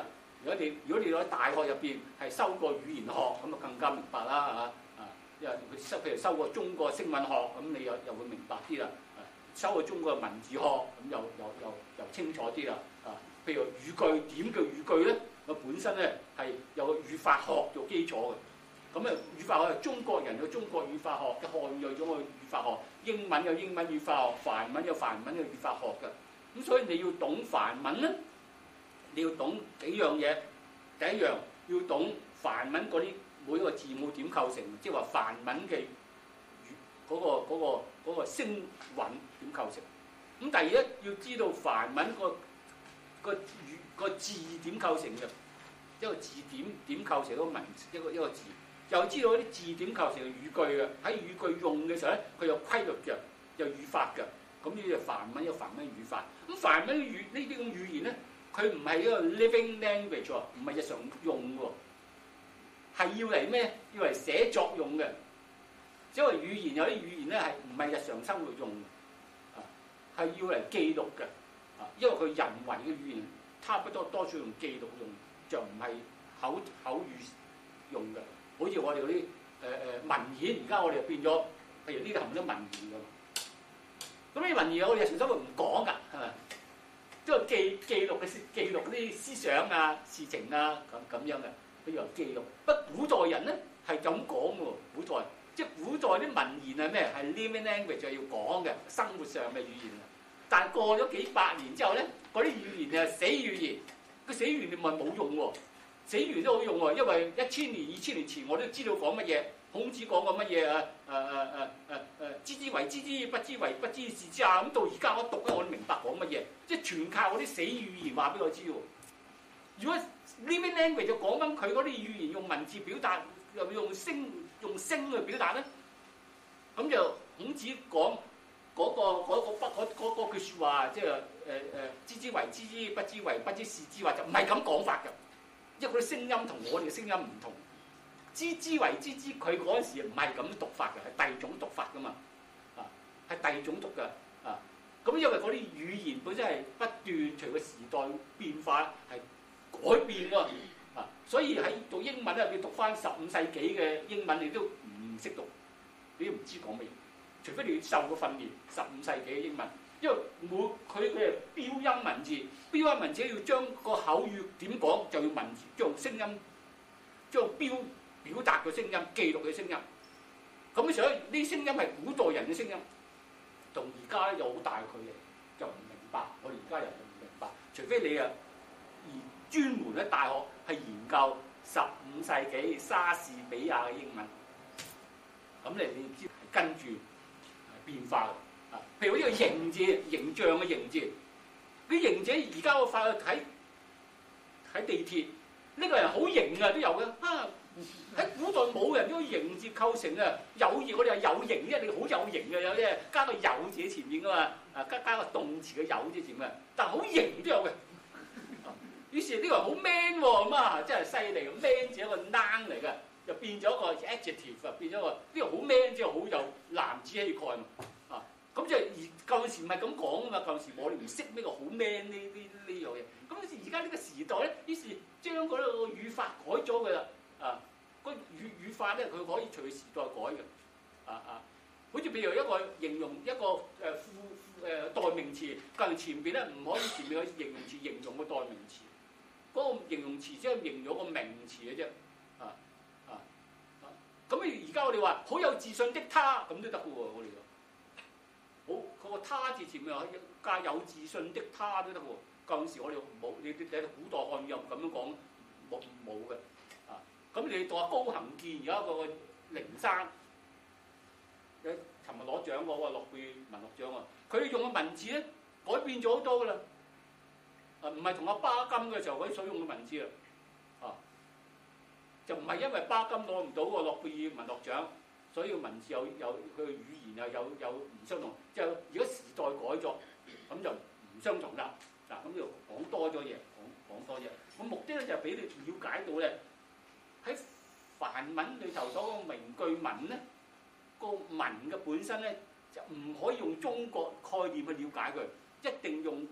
如果你如果你喺大學入邊係修過語言學，咁啊更加明白啦嚇啊！因為佢修譬如修過中國聲韻學，咁你又又會明白啲啦。修過中國文字學，咁又又又又清楚啲啦。啊，譬如語句點叫語句咧？佢本身咧係有個語法學做基礎嘅。咁啊，語法學係中國人有中國語法學嘅，漢語有中國語法學，英文有英文語法學，梵文有梵文嘅語法學嘅。咁所以你要懂梵文咧，你要懂幾樣嘢。第一樣要懂梵文嗰啲每一個字母點構成，即係話梵文嘅語嗰個嗰個嗰個聲韻點構成。咁第二咧要知道梵文個個語個字點構成嘅，一個字點點構成一個文一個一個字，又知道啲字點構成嘅語句嘅。喺語句用嘅時候咧，佢有規律嘅，有語法嘅。咁呢啲梵文有梵文語法。咁梵文語呢啲咁語言咧，佢唔係一個 living language 喎，唔係日常用喎，係要嚟咩？要嚟寫作用嘅。因為語言有啲語言咧係唔係日常生活用嘅，啊係要嚟記錄嘅，啊因為佢人為嘅語言差不多多數用記錄用，就唔係口口語用嘅。好似我哋嗰啲誒誒文言，而家我哋變咗，譬如呢度含咗文言㗎。咁呢文言我哋日常生活唔講㗎，係咪？即係記記錄嘅記錄啲思想啊、事情啊咁咁樣嘅，譬如話記錄。不過古代人咧係咁講嘅喎，古代即係古代啲文言係咩？係 living language 就要講嘅，生活上嘅語言啊。但係過咗幾百年之後咧，嗰啲語言係死語言，個死語言咪冇用喎。死語言都好用喎，因為一千年、二千年前我都知道講乜嘢。孔子講過乜嘢啊？誒誒誒誒誒，知之為知之，不知為不知，是知啊！咁到而家我讀咧，我都明白講乜嘢，即係全靠嗰啲死語言話俾我知喎。如果 living language 就講緊佢嗰啲語言用文字表達，又用聲用聲去表達咧，咁就孔子講嗰個嗰個不嗰嗰嗰句説話，即係誒誒，知之為知之，不知為不知，是知話就唔係咁講法㗎，因為佢啲聲音同我哋嘅聲音唔同。知之為知之，佢嗰陣時唔係咁讀法嘅，係第二種讀法噶嘛，啊，係第二種讀嘅，啊，咁因為嗰啲語言本身係不斷隨個時代變化係改變㗎，啊，所以喺讀英文咧，你讀翻十五世紀嘅英文，你都唔識讀，你都唔知講乜嘢，除非你受過訓練。十五世紀嘅英文，因為每佢嘅標音文字，標音文字要將個口語點講，就要文字將聲音將標。表達嘅聲音，記錄嘅聲音，咁所以呢啲聲音係古代人嘅聲音，同而家咧有好大距離，就唔明白。我哋而家人就唔明白，除非你啊而專門喺大學係研究十五世紀莎士比亞嘅英文，咁你你知係跟住變化嘅。啊，譬如呢個形字，形象嘅形字，啲形字而家我發覺睇喺地鐵，呢個人好型啊，都有嘅啊。喺古代冇人都形字構成啊，有字我哋係有型啫，你好有型嘅有啫，加個有字喺前面噶嘛，啊加加個動詞嘅有字前面，但係好型都有嘅。於是呢個好 man 喎，咁啊真係犀利，man 字一個 noun 嚟嘅，就變咗個 adjective 啊，變咗個呢個好 man 即係好有男子氣概嘛，啊咁即係而舊時唔係咁講啊嘛，舊時我哋唔識咩個好 man 呢呢呢樣嘢，咁而家呢個時代咧，於是將嗰個語法改咗佢啦。啊，個語語法咧，佢可以隨時代改嘅，啊啊，好似譬如一個形容一個誒副誒代名詞，跟住前邊咧唔可以前面嘅形容詞形容個代名詞，嗰、那個形容詞即係形容個名詞嘅啫，啊啊啊，咁而家我哋話好有自信的他，咁都得嘅喎，我哋話，好嗰個他字前面可以加有自信的他都得嘅喎，舊陣時我哋冇，你你睇古代漢語又咁樣講，冇冇嘅。咁你讀下高行健而家個靈生，誒尋日攞獎嗰個諾貝爾文學獎啊，佢用嘅文字咧改變咗好多噶啦，啊唔係同阿巴金嘅時候佢所用嘅文字啦，啊就唔係因為巴金攞唔到個諾貝爾文學獎，所以個文字有有佢嘅語言又有有唔相同，即係如果時代改咗，咁就唔相同啦。嗱咁就講多咗嘢，講講多嘢，個目的咧就係俾你了解到咧。喺梵文裏頭所講名句文咧，個文嘅本身咧就唔可以用中國概念去了解佢，一定用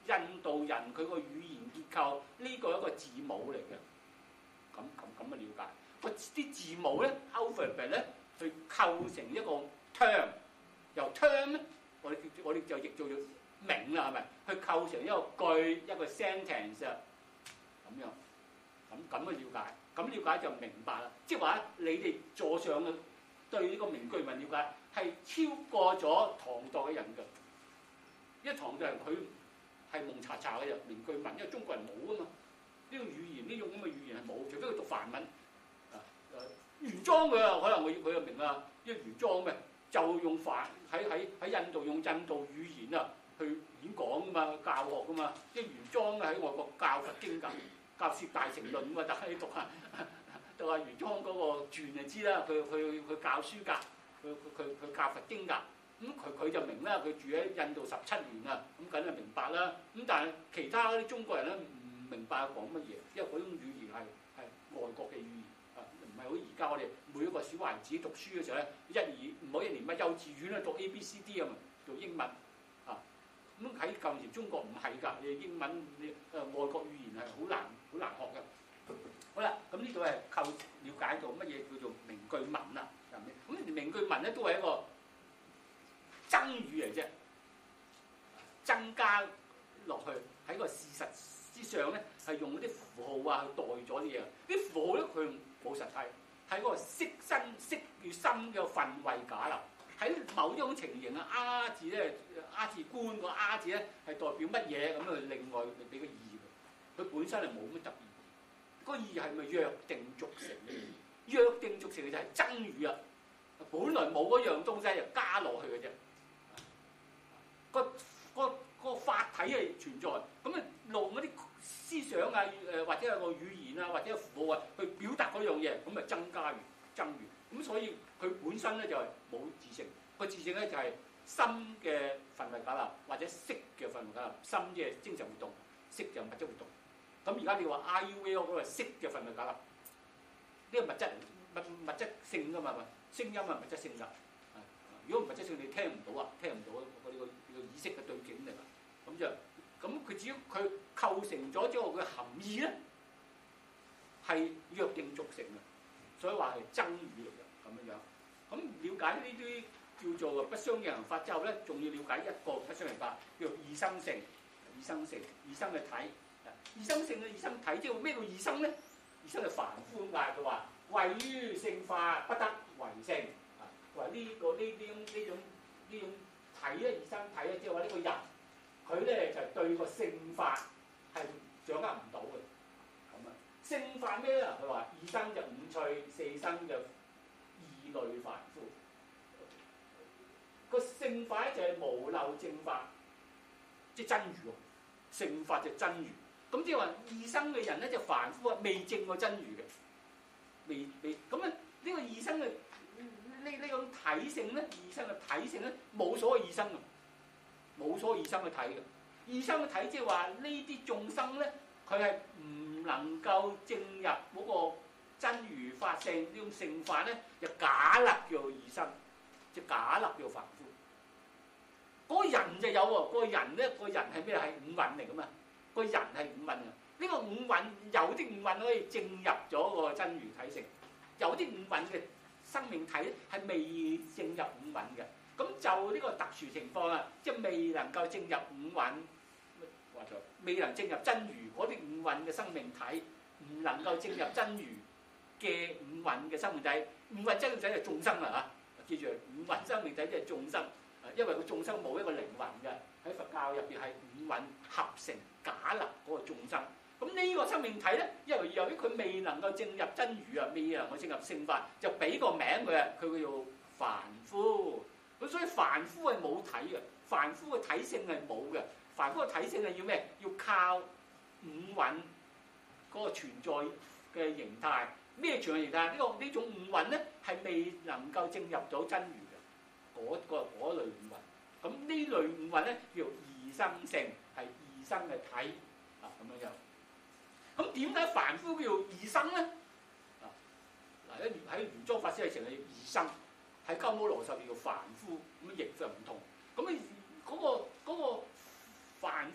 印度人佢個語言結構呢個係一個字母嚟嘅，咁咁咁嘅了解。個啲字母咧 alphabet 咧，去構成一個 term， 由 term 咧，我哋我哋就譯做咗名啦，係咪？去構成一個句一個 sentence 啊，咁樣咁咁嘅了解，咁了解就明白啦。即係話你哋座上嘅對呢個名句文了解係超過咗唐代嘅人嘅，因為唐代人佢係蒙查查嘅啫，名句文，因為中國人冇啊嘛，呢種語言呢種咁嘅語言係冇，除非佢讀梵文。誒原裝佢啊，可能佢佢就明啦，因為原裝咩就用梵喺喺喺印度用印度語言啊去演講噶嘛，教學噶嘛，因為原裝喺外國教佛經㗎，教《攝大乘論》㗎嘛，大家讀下讀下原裝嗰個傳就知啦，佢佢佢教書㗎，佢佢佢教佛經㗎，咁佢佢就明啦，佢住喺印度十七年啊，咁梗係明白啦，咁但係其他嗰啲中國人咧唔明白講乜嘢，因為嗰種語言係係外國嘅語言。唔係好而家我哋每一個小孩子讀書嘅時候咧，一二唔好一年乜幼稚園咧讀 A B C D 啊嘛，讀英文啊。咁喺舊時中國唔係㗎，你英文你誒、呃、外國語言係好難好難學嘅。好啦，咁呢度係構了解到乜嘢叫做名句文啦，係咪？咁名句文咧都係一個增語嚟啫，增加落去喺個事實之上咧，係用啲符號啊去代咗啲嘢。啲符號咧佢冇實體，係嗰個色身色與心嘅分位假立。喺某一種情形啊，啊字咧，啊字官個啊字咧係代表乜嘢咁啊？另外俾個意義，佢本身係冇乜特別。個意係咪約定俗成嘅？約定俗成嘅就係增語啊！本來冇嗰樣東西就加落去嘅啫。個個個法體係存在，咁啊用嗰啲思想啊，誒或者係個語言啊，或者係符號啊，去表達嗰樣嘢，咁啊增加語、增語。咁所以佢本身咧就係冇自性，個自性咧就係心嘅分位假立，或者色嘅分位假立。心即係精神活動，色就物質活動。咁而家你話 I U L 嗰個色嘅分位假立，呢個物質物物質性㗎嘛，聲音係物質性㗎。如果唔係質性，你聽唔到啊，聽唔到我哋個個意識嘅對境嚟㗎。咁就咁佢只要佢構成咗之後，佢含義咧係約定俗成嘅，所以話係增語嚟嘅咁樣樣。咁了解呢啲叫做不相應行法之後咧，仲要了解一個不相應法，叫做異生性。異生性，異生嘅體。異生性嘅異生體，即係咩叫異生咧？異生係凡夫咁解，佢話位於聖法，不得為聖。話呢、這個呢啲呢種呢種體咧，異生體咧，即係話呢個人佢咧就係、對個聖法係掌握唔到嘅咁啊。聖法咩咧？佢話二生就五趣，四生就異類凡夫。個聖法咧就係無漏正法，即係真如喎。聖法就真如。咁即係話異生嘅人咧就凡夫啊，未證過真如嘅，未未咁啊。呢個異生嘅呢呢種體性咧，異生嘅體性咧冇所謂異生啊，冇所謂異生嘅體嘅。異生嘅體即係話呢啲眾生咧，佢係唔能夠證入嗰個真如法性呢種聖法咧，就假立叫做異生，即係假立叫做凡夫。嗰、那個人就有喎，嗰、那個人咧，個人係咩？係五蘊嚟噶嘛？個人係五蘊啊！呢、這個五蘊有啲五蘊可以證入咗個真如體性，有啲五蘊嘅生命體係未證入五蘊嘅。咁就呢個特殊情況啊，即係未能夠證入五蘊，或者未能證入真如嗰啲五蘊嘅生命體，唔能夠證入真如嘅五蘊嘅生命體。五蘊生命體係眾生啊嚇，記住五蘊生命體即係眾生。因為個眾生冇一個靈魂嘅，喺佛教入邊係五蘊合成假立嗰個眾生。咁呢個生命體咧，因為由於佢未能夠證入真如啊，未能夠證入聖法，就俾個名佢啊，佢叫做凡夫。咁所以凡夫係冇體嘅，凡夫嘅體性係冇嘅。凡夫嘅體性係要咩？要靠五蘊嗰個存在嘅形態。咩存在形態？呢個呢種五蘊咧係未能夠證入到真如。嗰個嗰類五蘊，咁呢類五蘊咧叫異生性，係異生嘅體啊咁樣樣。咁點解凡夫叫異生咧？啊嗱，喺喺玄奘法師係成日叫異生，喺鳩摩羅什叫凡夫，咁譯就唔同。咁啊嗰個嗰個凡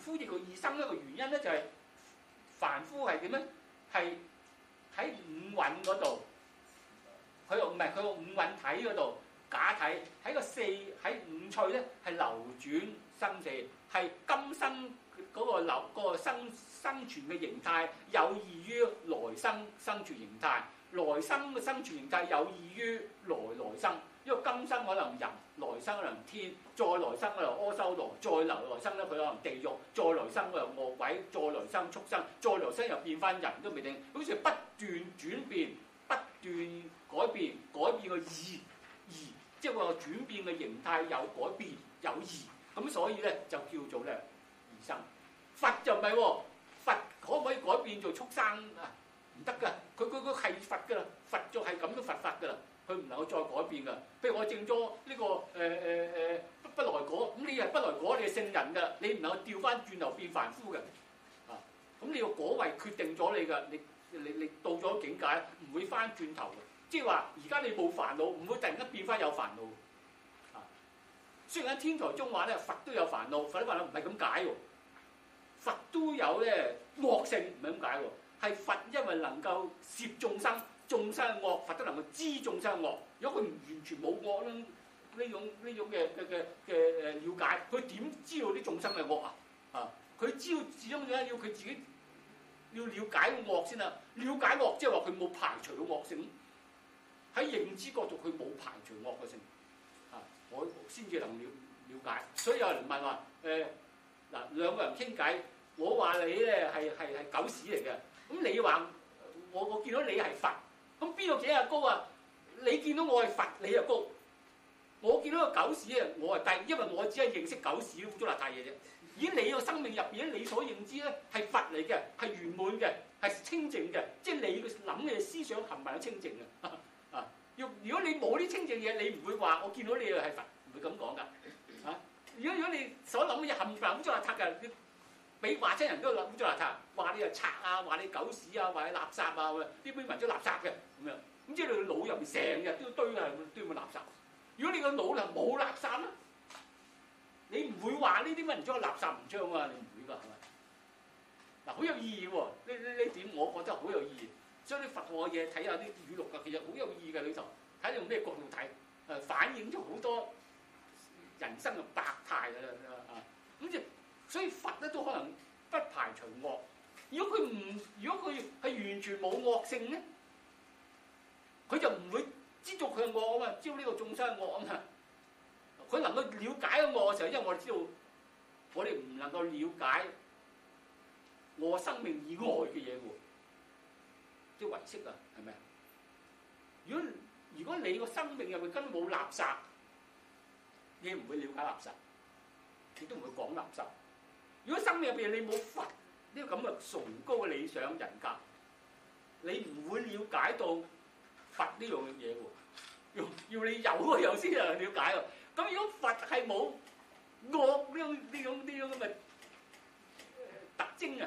夫亦個異生一個原因咧，就係、是、凡夫係點咧？係喺五蘊嗰度，佢又唔係佢個五蘊體嗰度假體喺個四喺五趣咧係流轉生死，係今生嗰個流嗰、嗰個生生存嘅形態有異於來生生存形態，來生嘅生存形態有異於來來生。因為今生可能人，來生可能天，再來生可能阿修羅，再來來生咧佢可能地獄，再來生可能惡鬼，再來生畜生，再來生又變翻人都未定，好似不斷轉變、不斷改變、改變個異異，即係個轉變嘅形態有改變有異，咁所以咧就叫做咧異生。佛就唔係喎，佛可唔可以改變做畜生啊？唔得㗎，佢佢佢係佛㗎啦，佛就係咁樣佛法㗎啦。佢唔能夠再改變㗎。譬如我證咗呢個誒誒誒不不來果，咁你係不來果，你係聖人㗎，你唔能夠調翻轉頭變凡夫嘅。啊，咁你個果位決定咗你㗎，你你你到咗境界唔會翻轉頭嘅。即係話而家你冇煩惱，唔會突然間變翻有煩惱。啊，雖然喺天台中話咧，佛都有煩惱，佛啲煩惱唔係咁解喎。佛都有咧惡性，唔係咁解喎，係佛因為能夠攝眾生。眾生嘅惡，佛都能夠知眾生嘅惡。如果佢完全冇惡咧，呢種呢種嘅嘅嘅嘅誒了解，佢點知道啲眾生嘅惡啊？啊，佢知道始終咧要佢自己要了解個惡先啦。了解惡即係話佢冇排除到惡性，喺認知角度佢冇排除惡嘅性。啊，我先至能了了解。所以有人問話誒嗱兩個人傾偈，我話你咧係係係狗屎嚟嘅，咁你話我我見到你係佛。咁邊個幾日高啊？你見到我係佛，你又高；我見到個狗屎啊，我係低，因為我只係認識狗屎污糟邋遢嘢啫。而你個生命入邊，你所認知咧係佛嚟嘅，係圓滿嘅，係清淨嘅，即係你諗嘅思想冚唪唥都清淨嘅。啊，要如果你冇啲清淨嘢，你唔會話我見到你係佛，唔會咁講噶。啊，如果如果你所諗嘅嘢冚唪唥污糟邋遢嘅，俾話親人都諗污糟邋遢，話你係賊啊，話你狗屎啊，話你垃圾啊，呢啲文章垃圾嘅咁樣，咁即係你個腦入邊成日都堆係堆滿垃圾。如果你個腦係冇垃圾咧，你唔會話呢啲文章垃圾文章啊，你唔會㗎係咪？嗱，好有意義喎，呢呢呢點我覺得好有意義。所以啲佛學嘅嘢睇下啲語錄㗎，其實好有意義嘅裏頭，睇你用咩角度睇，誒反映咗好多人生嘅百態㗎啦啊，咁就。所以佛咧都可能不排除惡。如果佢唔，如果佢係完全冇惡性咧，佢就唔會知道佢係惡啊嘛，知道呢個眾生係惡啊嘛。佢能夠了解個惡嘅時候，因為我哋知道，我哋唔能夠了解我生命以外嘅嘢喎，即係唯識啊，係咪啊？如果如果你個生命入面根本冇垃圾，你唔會了解垃圾，亦都唔會講垃圾。如果生命入邊你冇佛呢個咁嘅崇高嘅理想人格，你唔會了解到佛呢樣嘢喎。要要你有啊有先能了解喎。咁如果佛係冇惡呢種呢種呢種咁嘅特徵啊，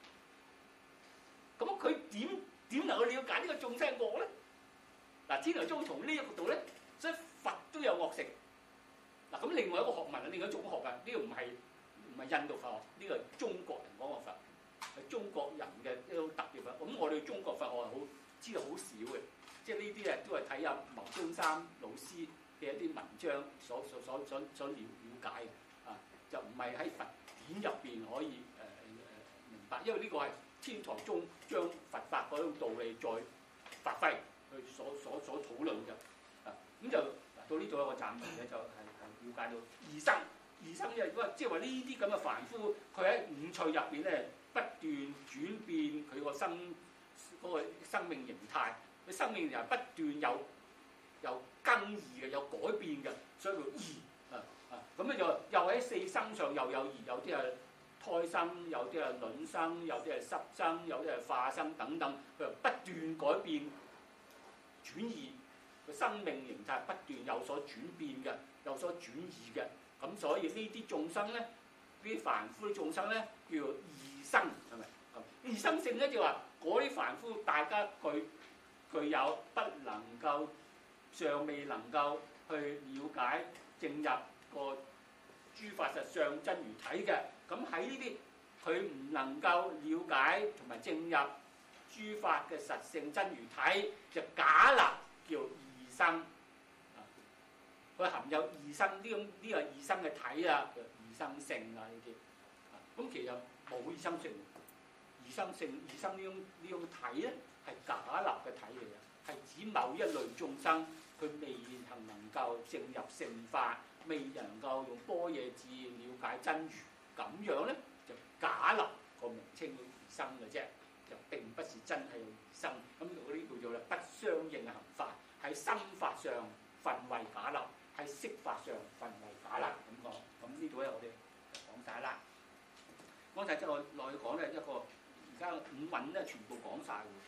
咁佢點點能夠了解呢個眾生惡咧？嗱，天台宗從呢一個度咧，所以佛都有惡性。嗱，咁另外一個學問啊，另外一種學啊，呢個唔係。唔係印度佛學，呢個係中國人講嘅佛，係中國人嘅一種特別佛。咁我哋中國佛學係好知道好少嘅，即係呢啲咧都係睇下牟宗三老師嘅一啲文章所所所所所了了解嘅，啊，就唔係喺佛典入邊可以誒誒、呃、明白，因為呢個係天台宗將佛法嗰種道理再發揮去所所所討論嘅，啊，咁就到呢度我暫時咧就係係了解到異生。異生嘅，如果即係話呢啲咁嘅凡夫，佢喺五趣入邊咧不斷轉變佢個生嗰個生命形態，佢生命又不斷有有更異嘅，有改變嘅，所以叫異啊啊！咁咧就又喺四生上又有異，有啲係胎生，有啲係卵生，有啲係濕生，有啲係化生等等，佢又不斷改變轉異，個生命形態不斷有所轉變嘅，有所轉異嘅。咁所以呢啲眾生咧，呢啲凡夫啲眾生咧，叫做異生，係咪？異生性咧就話嗰啲凡夫大家具具有不能夠尚未能夠去了解正入個諸法實相真如體嘅，咁喺呢啲佢唔能夠了解同埋證入諸法嘅實性真如體，就假立叫異生。佢含有異生呢種呢個異生嘅體啊，叫異生性啊呢啲。咁其實冇異生性，異生性異生呢種呢種體咧係假立嘅體嚟嘅，係指某一類眾生佢未曾能夠證入聖法，未能夠用般若智了解真如，咁樣咧就假立個名稱叫異生嘅啫，就並不是真係有異生。咁嗰啲叫做咧不相應嘅行法，喺心法上分為假立，喺色法上分為假立咁講。咁呢度咧我哋講晒啦。剛才即係我落去講咧一個，而家五蘊咧全部講晒喎。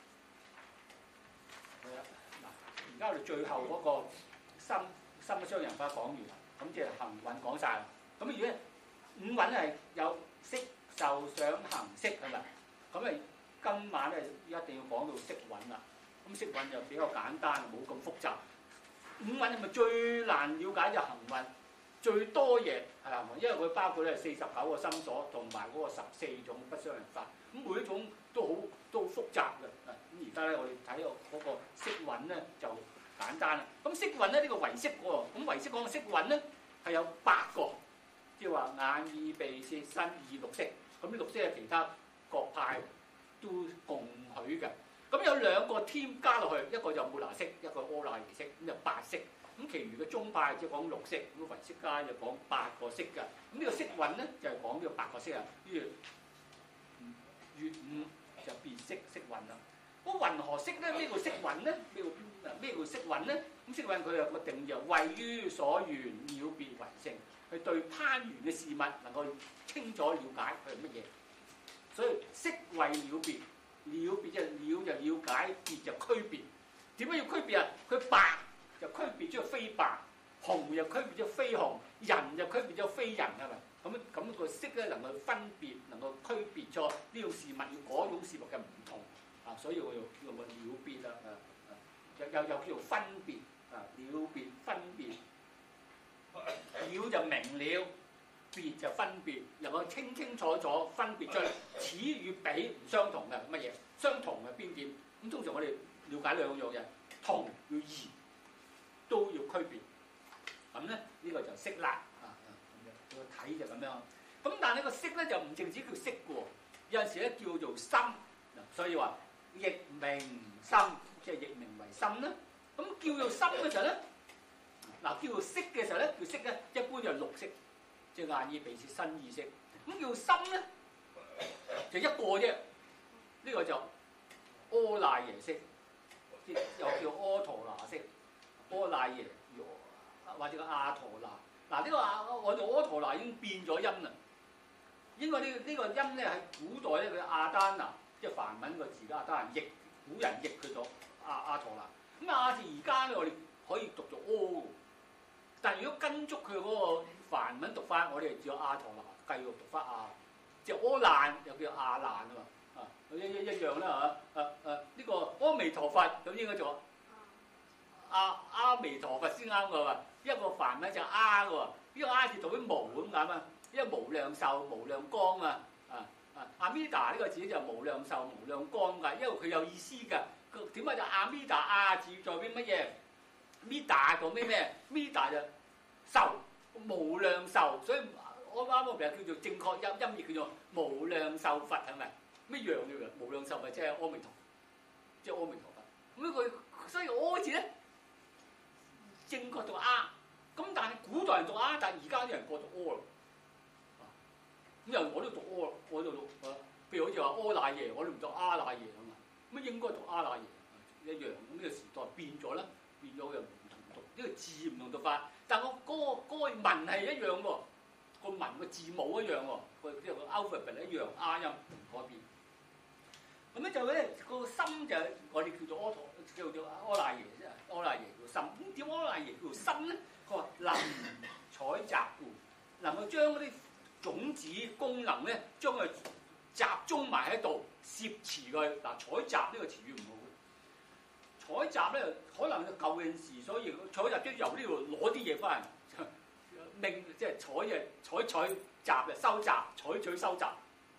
係啊，嗱，而家我哋最後嗰個心心相應法講完，咁即係行蘊講晒啦。咁如果五蘊係有色受想行識係咪？咁誒今晚咧一定要講到色蘊啦。咁色蘊就比較簡單，冇咁複雜。五蘊係咪最難了解就行蘊？最多嘢係行蘊，因為佢包括咧四十九個心所同埋嗰個十四種不相應法。咁每一種都好都好複雜嘅。咁而家咧我哋睇到嗰個色蘊咧就簡單啦。咁色蘊咧呢個唯識喎，咁唯識講嘅色蘊咧係有八個，即係話眼耳鼻舌身意六識。咁呢六識係其他各派都共許嘅。咁有兩個添加落去，一個就末那識，一個阿賴耶識，咁就八識。咁其餘嘅宗派即係講六識，咁唯識家就講八個識嘅。咁呢個色蘊咧就係講呢個八個識啊。呢個月五就變色色蘊啦。咁雲何色咧？咩叫色蘊咧？咩叫咩叫色蘊咧？咁色蘊佢有個定義，位於所緣了別為性，佢對攀緣嘅事物能夠清楚了解佢係乜嘢。所以色為了別，了別就了就了解，別就區別。點解要區別啊？佢白就區別咗非白，紅就區別咗非紅，人就區別咗非人係咪？咁咁個色咧能夠分別，能夠區別咗呢種事物與嗰種事物嘅唔同啊，所以我要用個了別啦，啊啊，又又又叫做分別啊，了別分別，了就明了，別就分別，能夠清清楚楚分別出此與彼唔相同嘅乜嘢，相同嘅邊點？咁通常我哋了解兩樣嘢，同要異都要區別，咁咧呢個就色啦啊。個體就咁樣，咁但係呢個色咧就唔淨止叫色嘅喎，有陣時咧叫做心，所以話亦名心，即係亦名為心啦。咁叫做心嘅時候咧，嗱叫做色嘅時候咧，叫色咧一般就係六色，即係眼耳鼻舌身意識。咁叫心咧就一個啫，呢、這個就阿賴耶識，又叫阿陀那識，阿賴耶或者個阿陀那。嗱呢個阿我哋阿陀那已經變咗音啦，應該呢呢個音咧喺古代咧佢阿丹拿，即係梵文個字嘅阿丹拿，譯古人譯佢咗阿阿陀那。咁阿字而家咧我哋可以讀做阿，但係如果跟足佢嗰個梵文讀法，我哋叫阿陀那，繼續讀翻阿，即係阿難又叫阿難啊嘛，啊一一一樣啦嚇，誒誒呢個阿彌陀佛咁應該做阿阿彌陀佛先啱嘅嘛。一個梵文就阿嘅喎，呢個阿字讀啲無咁解嘛，因為無量壽、無量光啊，啊啊阿彌達呢個字就無量壽、無量光㗎，因為佢有意思㗎。點解就阿彌達阿字代表乜嘢？彌達講咩咩？彌達就壽無量壽，所以我啱啱咪叫做正確音音譯叫做無量壽佛係咪？咩樣嘅？無量壽咪即係阿彌陀，即係阿彌陀佛。咁佢所以阿字咧。正確讀啊，咁但係古代人讀啊，但係而家啲人過讀阿咯。咁又我都讀阿，我都讀，譬如好似話阿賴耶，我都唔讀阿賴耶啊嘛。咁應該讀阿賴耶一樣。咁呢個時代變咗啦，變咗又唔同讀，呢個字唔同讀法。但係我嗰個嗰個文係一樣喎，個文個字母一樣喎，個即係個 alphabet 一樣，啊音唔改變。咁咧就咧個心就我哋叫做阿陀，叫做阿賴耶啫，阿賴耶叫心。咁點阿賴耶叫心咧？佢話能採集故，能夠將嗰啲種子功能咧，將佢集中埋喺度，攝持佢。嗱，採集呢個詞語唔好。採集咧可能舊陣時，所以採集即係由呢度攞啲嘢翻嚟，命即係採嘅採取集嘅收集，採取收集。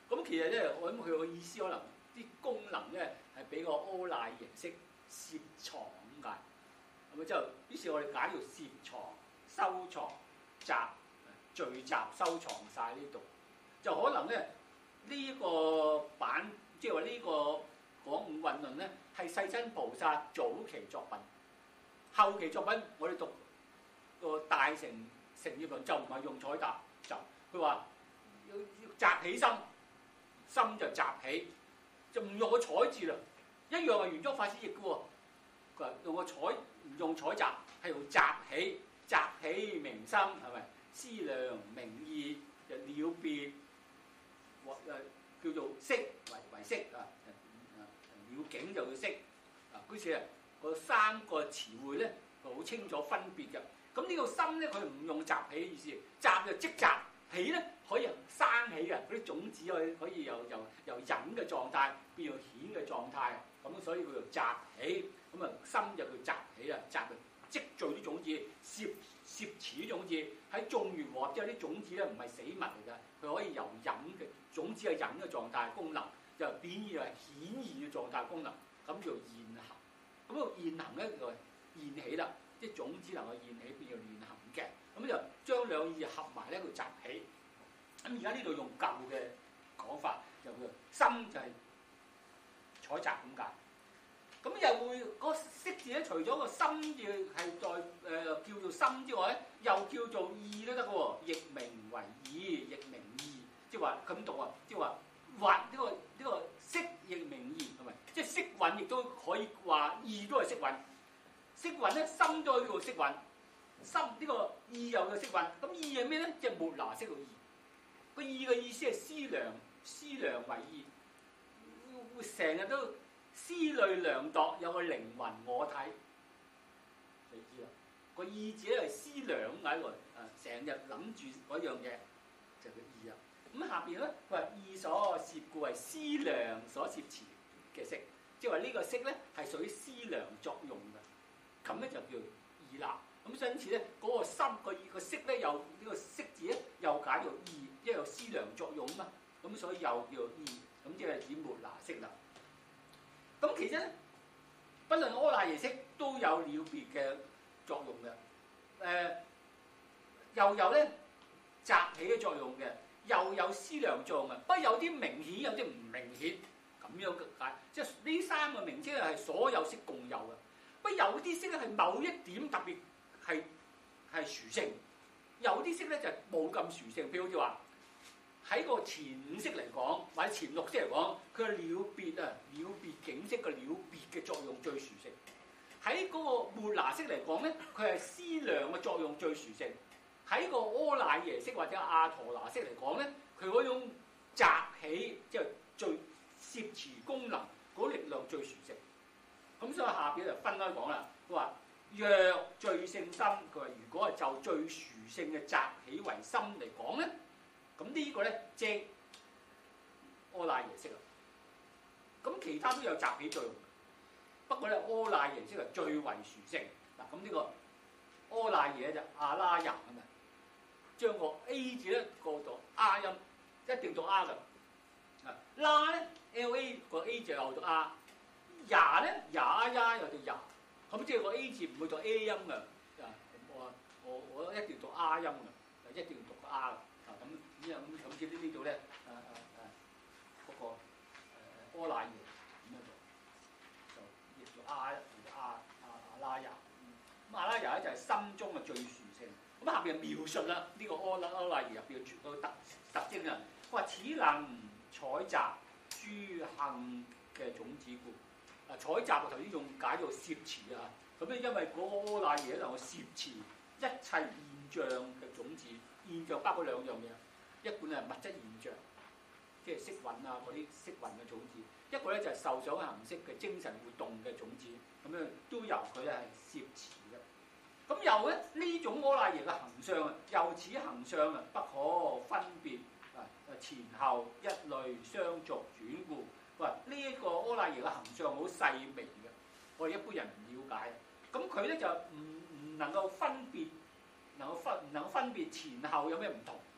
咁其實咧，我諗佢個意思可能啲功能咧係俾個柯賴形式攝藏咁解。咁啊之後，於是我哋解做攝藏、收藏、集、聚集、收藏晒呢度，就可能咧呢一、這個版，即係話呢個講五蘊論咧係世親菩薩早期作品，後期作品我哋讀個大乘成業論就唔係用彩答，就佢話要要集起心，心就集起，就唔用個彩字啦，一樣係圓足法師譯嘅喎。佢話用個彩唔用彩集，係用集起，集起明心係咪？思量明意就了別，或誒叫做識為為識啊，了境就叫識啊。嗰次啊，個三個詞彙咧好清楚分別嘅。咁呢個心咧，佢唔用集起嘅意思，集就即集，起咧可以生起嘅，嗰啲種子可以可以由由由隱嘅狀態變到顯嘅狀態，咁所以佢就集起。咁啊，心就叫集起啦，集積聚啲種子，攝攝持啲種子喺種完鑊之後，啲種子咧唔係死物嚟㗎，佢可以由隱嘅種子係隱嘅狀態功能，就變異為顯現嘅狀態功能，咁叫現行。咁個現行咧就現起啦，即係種子能夠現起變做現行嘅，咁就將兩義合埋咧，叫集起。咁而家呢度用舊嘅講法，就叫心就係採集咁解。咁又會嗰個識字咧，除咗個心字係在誒、呃、叫做心之外咧，又叫做意都得嘅喎，亦名為意，亦名意，即係話咁讀啊，即係話或呢個呢、這個識亦名意係咪？即係識蘊亦都可以話意都係識蘊，識蘊咧心都可以叫做識蘊，心呢、這個意又叫識蘊。咁意係咩咧？即係末那識個意，個意嘅意思係思量，思量為意，會成日都。思慮量度有個靈魂我體，你知啦。個意字咧係思量咁解喎，啊成日諗住嗰樣嘢就叫意啦。咁下邊咧佢話意所攝故係思量所攝持嘅識，即係話呢個識咧係屬於思量作用嘅，咁咧就叫意啦。咁因此咧嗰個心個意個識咧又呢個識字咧又解做意，因為有思量作用嘛，咁所以又叫做意，咁即係指末那識啦。咁其實咧，不論柯賴耶識都有了別嘅作用嘅，誒、呃、又有咧集起嘅作用嘅，又有思量作用嘅，不過有啲明顯，有啲唔明顯，咁樣嘅解，即係呢三個名稱係所有識共有嘅，不過有啲識咧係某一點特別係係殊勝，有啲識咧就冇咁殊勝，譬如好似話。喺個前五識嚟講，或者前六識嚟講，佢嘅了別啊，了別境識嘅了別嘅作用最殊勝。喺嗰個末那識嚟講咧，佢係思量嘅作用最殊勝。喺個柯賴耶識或者阿陀那識嚟講咧，佢嗰種集起即係最攝持功能嗰力量最殊勝。咁所以下邊就分開講啦。佢話若最勝心，佢話如果係就最殊勝嘅集起為心嚟講咧。咁呢個咧即係柯賴耶識啦。咁其他都有集起作用，不過咧柯賴耶識係最為殊勝。嗱，咁呢個柯賴耶就阿拉人啊嘛，將個 A 字咧過到 R 音，一定讀 R 噶。啊，拉咧 L A 個 A 字又讀 R， 呀咧呀呀又讀呀，咁即係個 A 字唔會讀 A 音噶。啊，我我我一定讀 R 音噶，一定要讀個 R。啊咁咁啊咁咁至呢呢度咧，啊啊啊嗰個誒柯賴耶咁樣做，就譯做阿叫阿阿阿拉雅。咁阿拉雅咧就係心中嘅最殊勝。咁下邊描述啦，呢、這個柯柯賴耶入邊嘅全部特特徵啊。佢話此能採集諸行嘅種子故。啊，採集啊頭先用解做攝持啊。咁咧因為嗰個柯賴耶能夠攝持一切現象嘅種子。現象包括兩樣嘢，一本係物質現象，即係色蘊啊嗰啲色蘊嘅種子；一個咧就係受想行識嘅精神活動嘅種子，咁樣都由佢咧係攝持嘅。咁又咧呢種柯賴耶嘅行相啊，由此行相啊，不可分別啊，前後一類相續轉故。喂，呢一個柯賴耶嘅行相好細微嘅，我哋一般人唔了解。咁佢咧就唔唔能夠分別。能夠分唔能夠分別前後有咩唔同？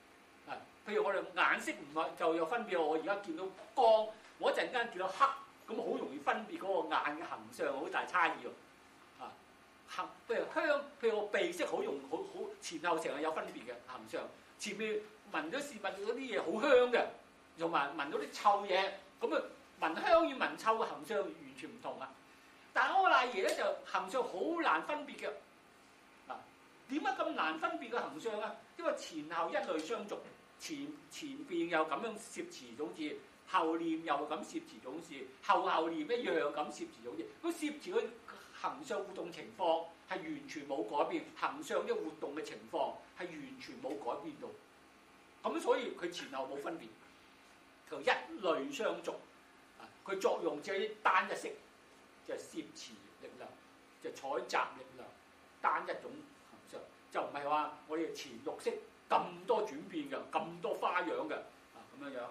啊，譬如我哋顏色唔係就有分別，我而家見到光，我一陣間見到黑，咁好容易分別嗰個眼嘅行相好大差異喎。啊，行譬如香，譬如我鼻色好容好好前後成日有分別嘅行相，前面聞咗事物嗰啲嘢好香嘅，同埋聞到啲臭嘢，咁啊聞香與聞臭嘅行相完全唔同啊。但係柯賴耶咧就行相好難分別嘅。啊，點解咁難分別嘅行相啊？因為前後一類相續，前前邊又咁樣攝持種子，後念又咁攝持種子，後後念一樣咁攝持種子。佢攝持嘅行相活動情況係完全冇改變，行相一活動嘅情況係完全冇改變到。咁所以佢前後冇分別，就一類相續。啊，佢作用只係單一色。就係攝持力量，就係、採集力量，單一種行相，就唔係話我哋前六識咁多轉變嘅，咁多花樣嘅，啊咁樣樣。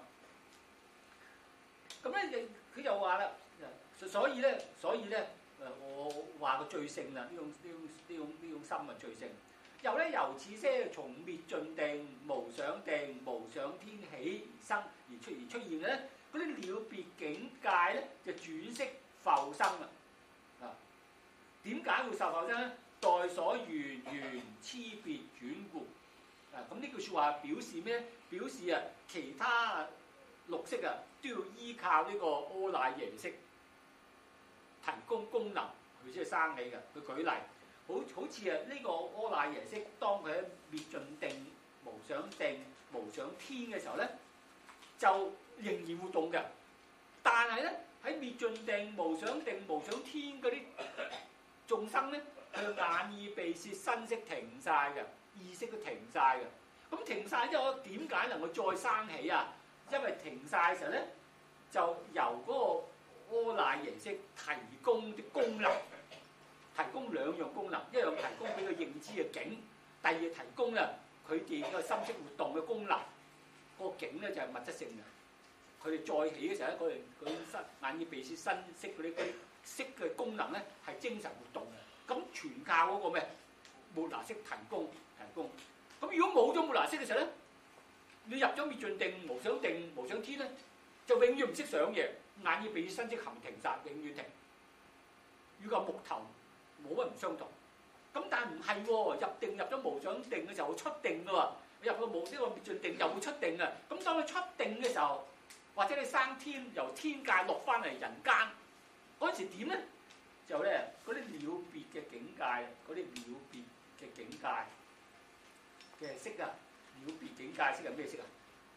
咁咧，佢又話啦，所以咧，所以咧，誒我話個最勝啦，呢種呢種呢種呢種心啊最勝。又咧由此些從滅盡定、無想定、無想天起而生而出而出現嘅咧，嗰啲了別境界咧就轉識浮生啊！啊，點解會受浮生咧？待所緣緣差別轉換啊！咁呢句説話表示咩？表示啊，其他六識啊都要依靠呢個柯賴耶識提供功能，佢先係生起嘅。佢舉例，好好似啊呢個柯賴耶識，當佢喺滅盡定、無想定、無想天嘅時候咧，就仍然活動嘅，但係咧。喺滅盡定、無想定、無想天嗰啲眾生咧，佢眼耳鼻舌身識停晒嘅，意識都停晒嘅。咁停晒之後，點解能夠再生起啊？因為停晒嘅時候咧，就由嗰個柯賴耶識提供啲功能，提供兩樣功能，一樣提供俾佢認知嘅境，第二提供咧佢哋個心識活動嘅功能。嗰個境咧就係物質性嘅。佢哋再起嘅時候咧，嗰啲嗰啲身眼耳鼻舌身識嗰啲嗰啲識嘅功能咧係精神活動嘅，咁全靠嗰個咩末那識提供提供。咁如果冇咗末那識嘅時候咧，你入咗滅盡定、無想定、無想天咧，就永遠唔識想嘢，眼耳鼻舌身識行停晒，永遠停。與個木頭冇乜唔相同。咁但係唔係喎，入定入咗無想定嘅時候會出定㗎喎，入到無呢個滅盡定又會出定啊。咁當佢出定嘅時候，或者你生天由天界落翻嚟人間嗰陣時點咧？就咧嗰啲了別嘅境界，嗰啲了別嘅境界嘅識啊，了別境界識係咩識啊？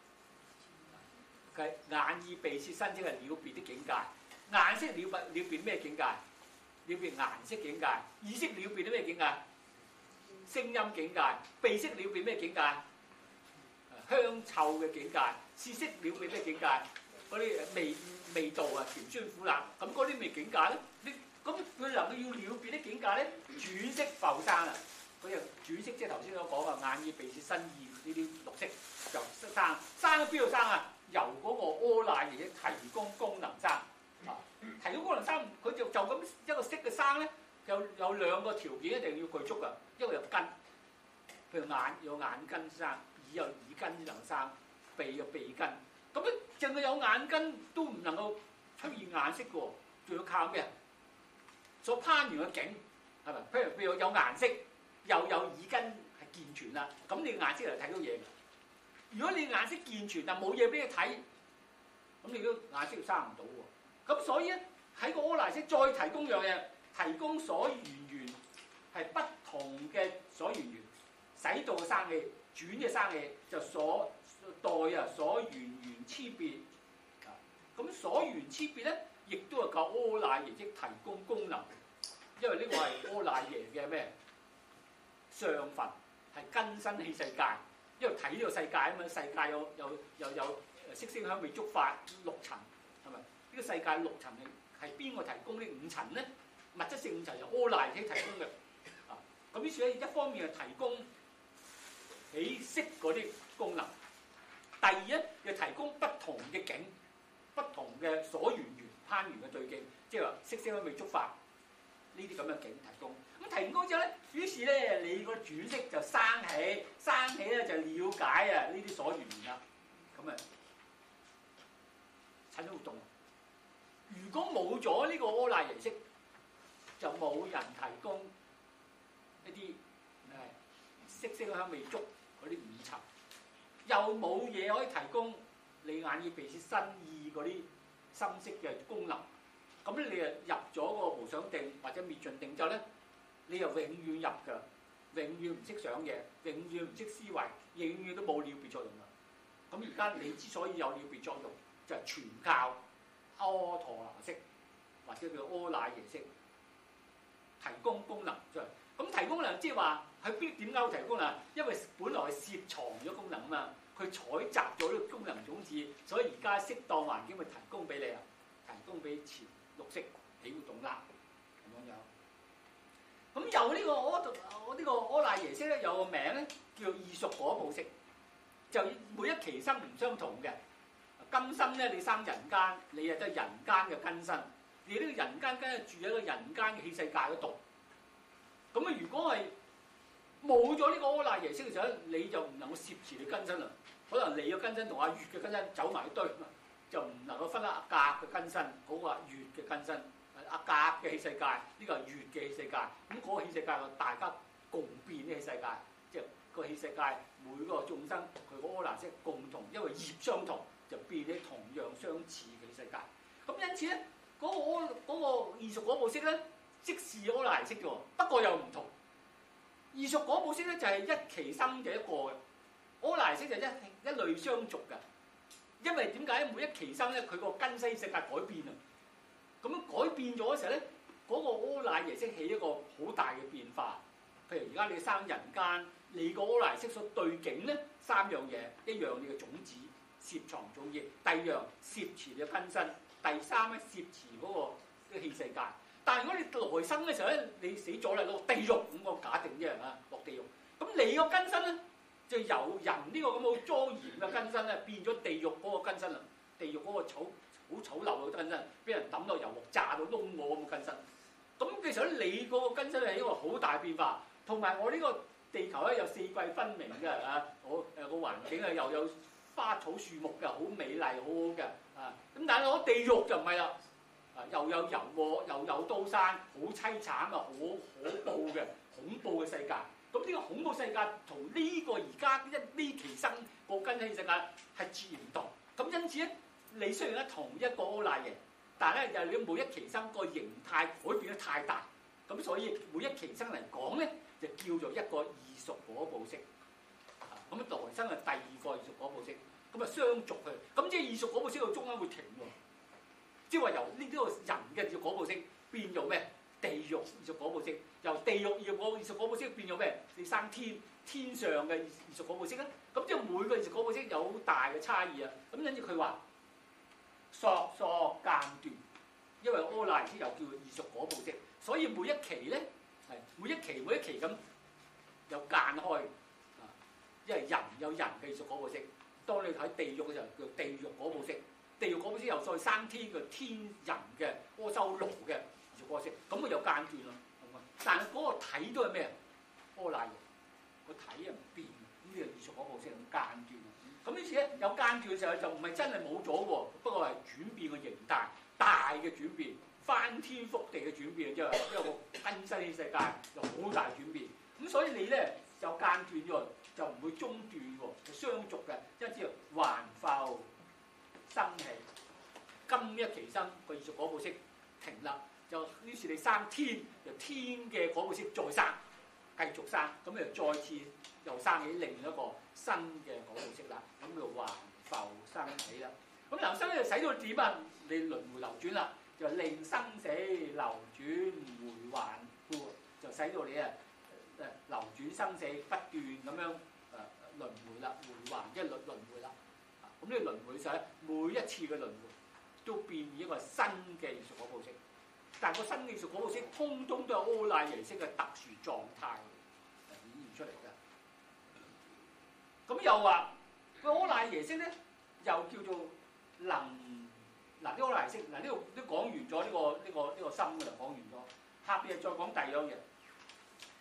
佢眼耳鼻舌身識係了別的境界，眼識了別了別咩境界？了別顏色境界，耳識了別啲咩境界？聲音境界，鼻識了別咩境界？香臭嘅境界，舌識了別咩境界？嗰啲味味道啊，甜酸苦辣，咁嗰啲咩境界咧？你咁佢能夠要了別啲境界咧，轉識浮生啊！佢就轉識，即係頭先所講嘅眼耳鼻舌身意呢啲六識就生，生喺邊度生啊？由嗰個柯賴耶提供功能生啊！提供功能生，佢就就咁一個識嘅生咧，有有兩個條件一定要具足啊！一個有根，譬如眼有眼根生，耳有耳根先能生，鼻有鼻根。咁咧，淨係有眼根都唔能夠出現顏色嘅喎，仲要靠咩啊？所攀緣嘅境係咪？譬如譬如有顏色，又有耳根係健全啦，咁你顏色嚟睇到嘢嘅。如果你顏色健全但冇嘢俾你睇，咁你都顏色生唔到喎。咁所以咧，喺個柯賴識再提供樣嘢，提供所緣緣係不同嘅所緣緣，使到嘅生氣轉嘅生氣就所待啊所緣緣差別啊，咁所緣差別咧，亦都係靠柯賴耶識提供功能，因為呢個係柯賴耶嘅咩上分，係根身器世界，因為睇呢個世界啊嘛，世界有有有有色聲香味觸法六層，係咪？呢、這個世界六層係係邊個提供呢五層咧？物質性五層由柯賴耶識提供嘅啊，咁於是咧一方面係提供起識嗰啲功能。第二咧，又提供不同嘅境，不同嘅所緣緣攀緣嘅對境，即係話色聲香味觸法呢啲咁嘅境提供。咁提供之後咧，於是咧你個轉識就生起，生起咧，就了解啊呢啲所緣緣啦。咁啊，產生活動。如果冇咗呢個阿賴耶識，就冇人提供一啲誒色聲香味觸嗰啲五層，又冇嘢可以提供你眼耳鼻舌身意嗰啲心識嘅功能。咁咧，你啊入咗個無想定或者滅盡定之後咧，你又永遠入㗎，永遠唔識想嘢，永遠唔識思維，永遠都冇了別作用㗎。咁而家你之所以有了別作用，就係、是、全靠阿陀羅識或者叫阿賴耶識提供功能出嚟。咁提供功能即係話喺邊點解會提供功能？因為本來係攝藏咗功能啊嘛，佢採集咗呢個功能種子，所以而家適當環境咪提供俾你啊，提供俾前六識起活動啦，咁樣樣。咁有呢個阿我呢個阿賴耶識咧，有個名咧叫異熟果報識，就每一期生唔相同嘅。今生咧，你生人間，你啊得人間嘅根身，你呢個人間根係住喺個人間嘅器世界嗰度。咁啊，如果係冇咗呢個阿賴耶識嘅時候咧，你就唔能夠攝持你根身啦。可能你嘅根身同阿月嘅根身走埋一堆，就唔能夠分得阿格嘅根身，嗰、那個月嘅根身，阿格嘅器世界，呢、這個係月嘅器世界。咁、那、嗰個器世界大家共變呢個世界，即係個器世界每個眾生佢個阿賴識共同，因為業相同，就變咗同樣相似嘅世界。咁因此咧，嗰、那個阿嗰、那個異熟果報識咧，即是阿賴識嘅喎，不過又唔同。異熟果報識咧就係一期生嘅一個嘅，阿賴識就一一類相續嘅。因為點解每一期生咧，佢個根身世界改變啊，咁樣改變咗嘅時候咧，嗰、那個阿賴耶識起一個好大嘅變化。譬如而家你生人間，你個阿賴識所對境咧三樣嘢，一樣你嘅種子攝藏種業，第二樣攝持你嘅根身，第三咧攝持嗰個器世界。但係如果你來生嘅時候咧，你死咗啦，落地獄咁個假定啫嚇，落地獄。咁你個根身咧，就由人呢個咁好莊嚴嘅根身咧，變咗地獄嗰個根身啦。地獄嗰個醜好醜陋嘅根身，俾人抌落油鑊炸到燶我咁嘅根身。咁其實咧，你嗰個根身係一個好大變化。同埋我呢個地球咧有四季分明嘅嚇，我誒個環境啊又有花草樹木嘅，好美麗，好好嘅啊。咁但係我地獄就唔係啦。啊！又有油鑊，又有刀山，好凄慘啊！好可怖嘅恐怖嘅世界。咁呢個恐怖世界同呢個而家一呢期生個根器世界係截然唔同。咁因此咧，你雖然咧同一個阿賴耶，但係咧就你每一期生個形態改變得太大，咁所以每一期生嚟講咧，就叫做一個異熟果報識。啊！咁啊，來生係第二個異熟果報識，咁啊相續佢。咁即係異熟果報識到中間會停喎。即係話由呢啲個人嘅異熟果報識變做咩？地獄異熟果報識，由地獄異熟果異熟果報識變咗咩？你生天天上嘅異熟果報識咧，咁即係每個異熟果報識有好大嘅差異啊！咁因此佢話索索間斷，因為阿賴識又叫異熟果報識，所以每一期咧係每一期每一期咁有間開啊，因為人有人嘅異熟果報識，當你睇地獄嘅時候叫地獄果報識。地獄果報識又再生天嘅天人嘅阿修羅嘅異熟果報識，咁佢又間斷咯，但係嗰個體都係咩啊？阿賴耶個體啊唔變，呢個異熟果報識咁間斷。咁呢次咧有間斷嘅時候就唔係真係冇咗喎，不過係轉變個形態，大嘅轉變，翻天覆地嘅轉變，即係因為個根身嘅世界有好大轉變。咁所以你咧有間斷咗，就唔會中斷喎，就相續嘅，因此還復生起，今一期生個異熟果報識停啦，就於是你生天，由天嘅果報識再生，繼續生，咁你就再次又生起另一個新嘅果報識啦，咁就還復生起啦。咁流生咧就使到點啊？你輪迴流轉啦，就令生死流轉迴環故，就使到你啊誒流轉生死不斷咁樣誒輪迴啦，迴環即係輪輪迴啦。咁呢個輪迴上，每一次嘅輪迴都變以一個新嘅異熟果報識，但係個新異熟果報識通通都係阿賴耶識嘅特殊狀態嚟顯現出嚟嘅。咁又話個阿賴耶識咧，又叫做能嗱呢個阿賴耶識嗱呢度都講完咗呢、這個呢、這個呢、這個心㗎啦，講完咗。下邊再講第二樣嘢，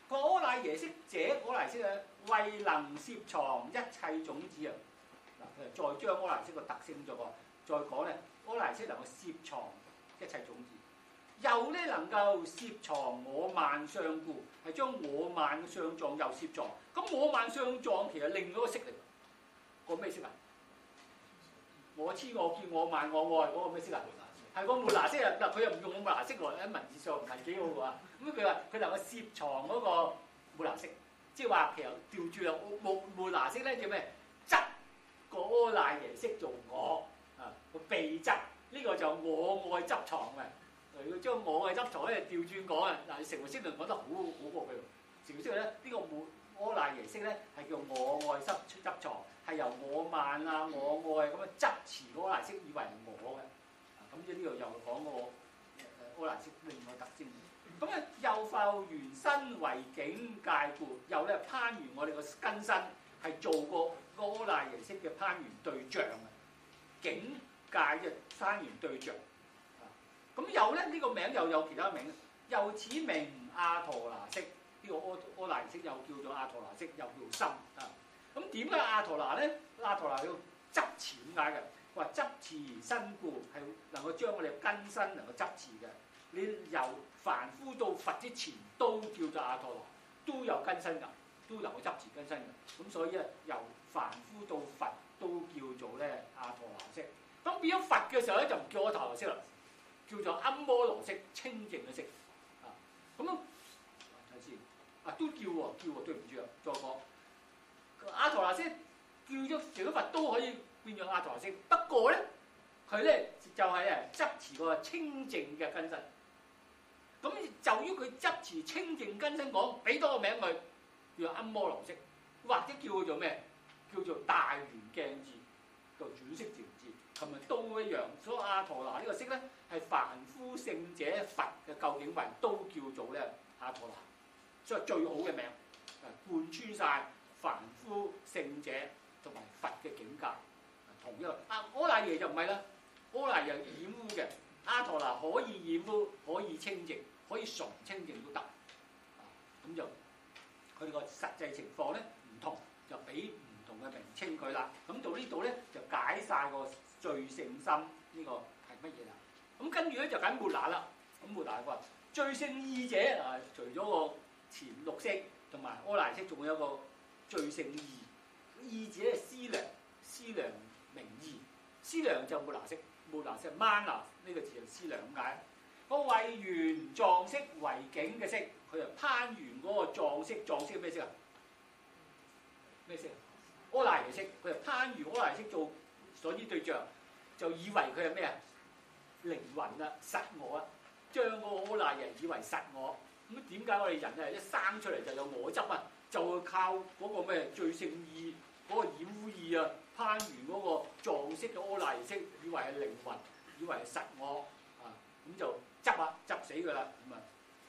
個阿賴耶識者，阿賴識啊，慧能攝藏一切種子啊！嗱，佢再將阿賴識個特性咗個，再講咧，阿賴識能夠攝藏一切種子，又咧能夠攝藏我慢相故，係將我慢嘅相狀又攝藏。咁我慢相狀其實另一個識嚟，個咩識啊？我痴我見我慢我愛嗰個咩識啊？係個末那識啊！嗱，佢又唔用個末那識喎，喺文字上唔係幾好嘅話。咁佢話佢能夠攝藏嗰個末那識，即係話其實調轉啦。末末那識咧叫咩？執個阿賴耶識做我啊，個被執呢個就我愛執藏嘅。要將我嘅執藏咧調轉講啊！嗱，成回識論講得好好過佢。成回識論咧呢個末阿賴耶識咧係叫我愛執執藏，係由我慢啊我愛咁樣執持嗰個阿賴識以為係我嘅。咁即係呢度又講個阿賴識另外特徵。咁啊又復緣身為境界故，又咧攀緣我哋個根身係做過阿賴耶識嘅攀緣對象嘅境界嘅攀緣對象。咁又咧呢、這個名又有其他名，又此名阿陀那識，呢、這個阿阿賴耶識又叫做阿陀那識，又叫心啊。咁點解阿陀那咧？阿陀那要執持點解嘅？話執持身故係能夠將我哋根身能夠執持嘅。你由凡夫到佛之前都叫做阿陀那，都有根身㗎，都能夠執持根身嘅。咁所以咧，由凡夫到佛都叫做咧阿陀那識。咁變咗佛嘅時候咧，就唔叫阿陀那識啦，叫做庵摩羅識，清淨嘅識。啊，咁啊睇先，啊都叫喎，叫喎，對唔住啊，再講阿陀那識叫咗成咗佛都可以變咗阿陀那識，不過咧佢咧就係誒執持個清淨嘅根身。咁就於佢執持清淨根身講，俾多個名佢叫做庵摩羅識，或者叫佢做咩？叫做大圓鏡智，叫轉識調智，係咪都一樣？所以阿陀那呢個識咧係凡夫聖者佛嘅究竟位都叫做咧阿陀那，所以最好嘅名誒貫穿晒凡夫聖者同埋佛嘅境界，同一個阿阿賴耶就唔係啦，阿賴耶染污嘅，阿陀那可以染污，可以清淨。可以純清淨都得，啊咁就佢哋個實際情況咧唔同，就俾唔同嘅名稱佢啦。咁到呢度咧就解晒個最勝心呢個係乜嘢啦？咁跟住咧就解末那啦。咁末那話最勝意者啊，除咗個前六識同埋阿賴識，仲有一個最勝意。意者係思量，思量名意，思量就末那識，末那識 mana 呢個字係思量咁解。個慧緣狀識為境嘅識，佢就攀緣嗰個狀識，狀識係咩識啊？咩識啊？阿賴耶識，佢就攀緣阿賴耶識做所依對象，就以為佢係咩啊？靈魂啊，實我啊，將個阿賴耶以為實我。咁點解我哋人啊一生出嚟就有我執啊？就會靠嗰個咩最勝意嗰、嗰個染污意啊，攀緣嗰個狀識嘅阿賴耶識，以為係靈魂，以為係實我啊，咁就。執啊，執死佢啦，咁啊，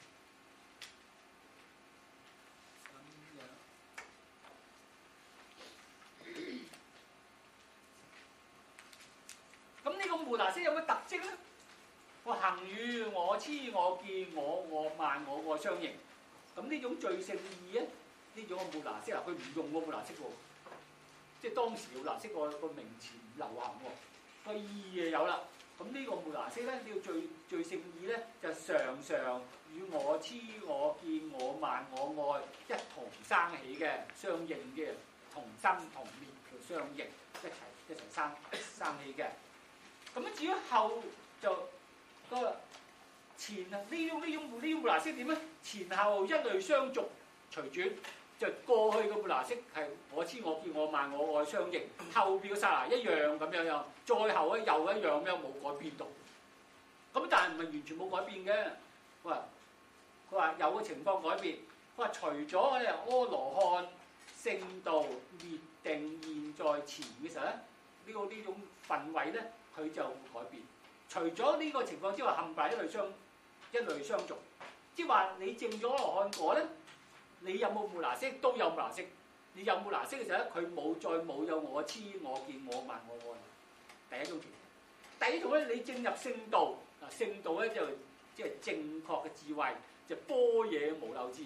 咁呢個末那識有咩特徵咧？個行與我痴我見我我慢我愛相應，咁呢種最勝意咧，呢種嘅末那識啊，佢唔用個末那識喎，即係當時末那識個個名詞唔流行喎，個意啊有啦。咁呢個末那識咧，呢、這個最最勝意咧，就常常與我痴我見我慢我愛一同生起嘅，相應嘅，同生同滅嘅相應，一齊一齊生生起嘅。咁樣至於後就個前啊，呢種呢種呢種末那識點咧？前後一類相續隨轉，就過去嘅末那識係我痴我見我慢我愛相應，後邊嘅剎那一樣咁樣樣，再後咧又一樣咁樣冇改變到。咁但係唔係完全冇改變嘅。佢話佢話有個情況改變。佢話除咗咧阿羅漢聖道滅定現在前嘅時候咧，呢、這個呢種分位咧佢就會改變。除咗呢個情況之外，冚唪唥一類相一類相續，即係話你證咗阿羅漢果咧。你有冇末那識？都有末那識。你有末那識嘅時候咧，佢冇再冇有我痴我見我慢我愛。第一種情況。第二種咧，你進入聖道啊，聖道咧就即係正確嘅智慧，就般若無漏智。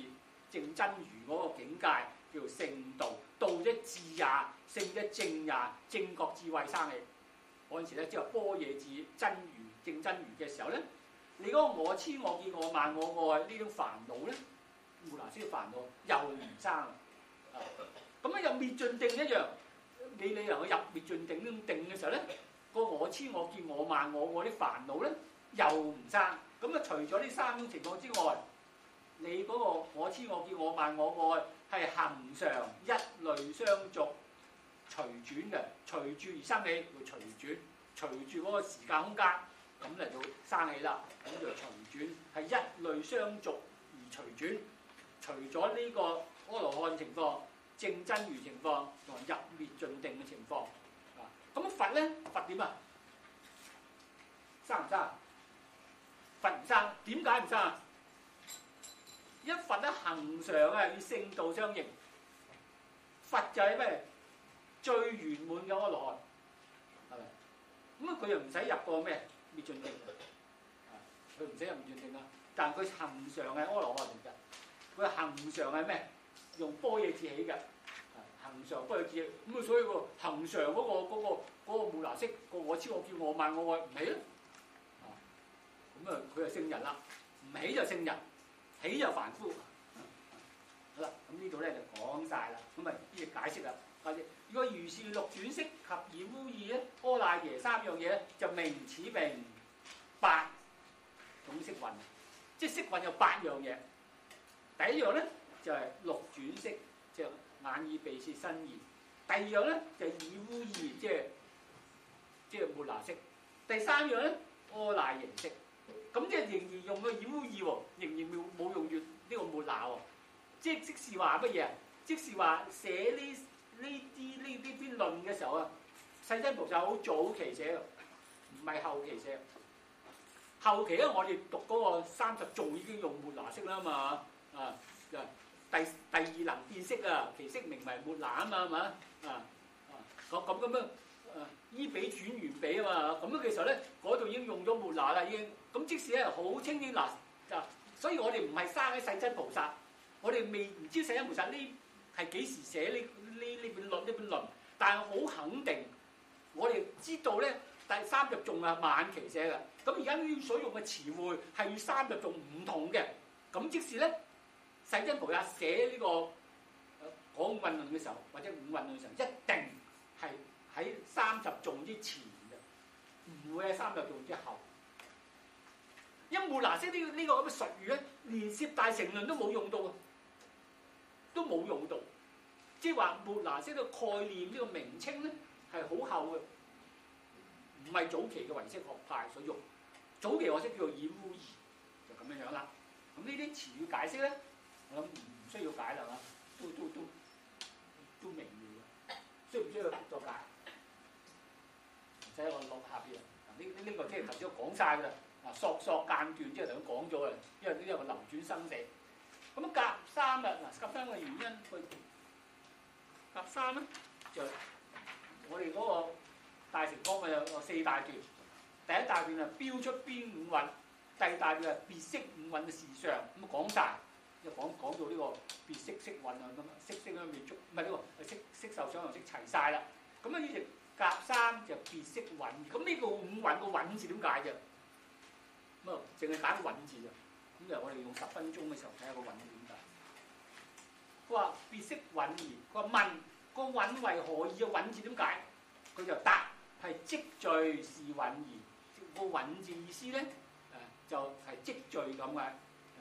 正真如嗰個境界叫做聖道，道者智也，聖者正也，正覺智慧生起。嗰陣時咧，即係般若智真如正真如嘅時候咧，你嗰個我痴我見我慢我愛呢種煩惱咧，無難先煩惱又唔生啊！咁咧又滅盡定一樣，你你能夠入滅盡定呢種定嘅時候咧，個我痴我見我慢我愛啲煩惱咧又唔生。咁啊，除咗呢三種情況之外，你嗰個我痴我見我慢我愛係恆常一類相續隨轉嘅，隨住而生起，叫隨轉，隨住嗰個時間空間咁嚟到生起啦，咁就隨轉係一類相續而隨轉。除咗呢個阿羅漢情況、正真如情況同埋入滅盡定嘅情況啊，咁佛咧，佛點啊？生唔生？佛唔生，點解唔生啊？因為佛咧恆常啊，與聖道相應。佛就係咩？最圓滿嘅阿羅漢，係咪？咁啊，佢又唔使入個咩滅盡定啊？佢唔使入滅盡定啦，但係佢恆常係阿羅漢嚟㗎。佢恆常係咩？用般若智起嘅，恆常般若智，咁啊，所以個恆常嗰、那個嗰、那個嗰、那個無拿色個我知我見我慢我愛唔起咯，啊，咁啊佢係聖人啦，唔起就聖人，起就凡夫。好啦，咁呢度咧就講晒啦，咁啊呢個解釋啦。如果如是六轉識及二污意咧，阿賴耶三樣嘢咧就名此名八種色蘊，即係色蘊有八樣嘢。第一樣咧就係、是、六轉識，即係眼耳鼻舌身意；第二樣咧就係、是、二污意，即係即係末那識；第三樣咧阿賴耶識。咁即係仍然用個二污意喎，仍然冇冇用住呢個末那喎。即係即是話乜嘢啊？即是話寫呢呢啲呢呢篇論嘅時候啊，世親菩薩好早期寫嘅，唔係後期寫。後期咧，我哋讀嗰個三十頌已經用末那識啦嘛。啊，第第二能辨識啊，其識名為末那啊嘛，係嘛？啊啊，咁咁咁樣，啊依比轉緣比啊嘛，咁樣嘅時候咧，嗰度已經用咗末那啦，已經。咁即使咧好清晰嗱，啊，所以我哋唔係生喺世親菩薩，我哋未唔知世親菩薩呢係幾時寫呢呢呢本論呢本論，但係好肯定，我哋知道咧第三十頌係晚期寫嘅，咁而家呢所用嘅詞彙係與三十頌唔同嘅，咁即使咧。世親菩薩寫呢、這個講蘊論嘅時候，或者五蘊論嘅時候，一定係喺三十頌之前嘅，唔會喺三十頌之後。因末那識呢、這個呢、這個咁嘅術語咧，連攝大乘論都冇用到，都冇用到。即係話末那識呢個概念呢、這個名稱咧係好後嘅，唔係早期嘅唯識學派所用。早期我識叫做二污意，就咁樣樣啦。咁呢啲詞語解釋咧。我諗唔需要解啦嘛，都都都都明瞭嘅，需唔需要作解？唔使我落下邊啦。呢呢呢個即係頭先我講晒㗎啦。嗱，索索間斷即係頭先講咗嘅，因為呢一個流轉生死。咁啊，甲三啊，嗱，甲三嘅原因，佢甲三咧就我哋嗰個大乘方咪有有四大段，第一大段係標出邊五蘊，第二大段係別識五蘊嘅事相，咁啊講晒。就講講到呢個別識識蘊啊咁啊，識識啊未足，唔係呢個識識受想行識齊晒啦。咁啊呢隻甲三就別識蘊，咁呢個五蘊個蘊字點解啫？咁啊，淨係打個蘊字啫。咁就我哋用十分鐘嘅時候睇下個蘊字點解。佢話別識蘊義，佢話問個蘊為何義嘅蘊字點解？佢就答係積聚是蘊義。個蘊字意思咧，誒就係積聚咁嘅。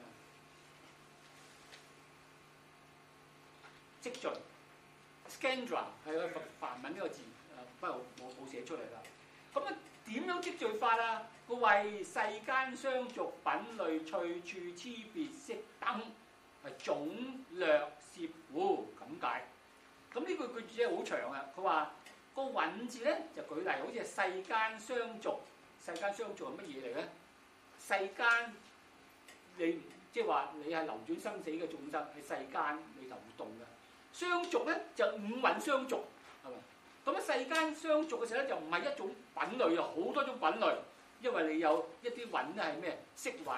積聚 ，Skandra 係個梵文呢個字，誒不過我冇寫出嚟啦。咁啊點樣積聚法啊？個為世間相續品類趣處差別識等係總略攝護咁解。咁呢句句子係好長啊！佢話個蘊字咧就舉例，好似係世間相續，世間相續係乜嘢嚟咧？世間你即係話你係流轉生死嘅眾生喺世間你流動嘅。相續咧就五蘊相續，係咪？咁啊世間相續嘅時候咧就唔係一種品類啊，好多種品類，因為你有一啲蘊咧係咩色蘊、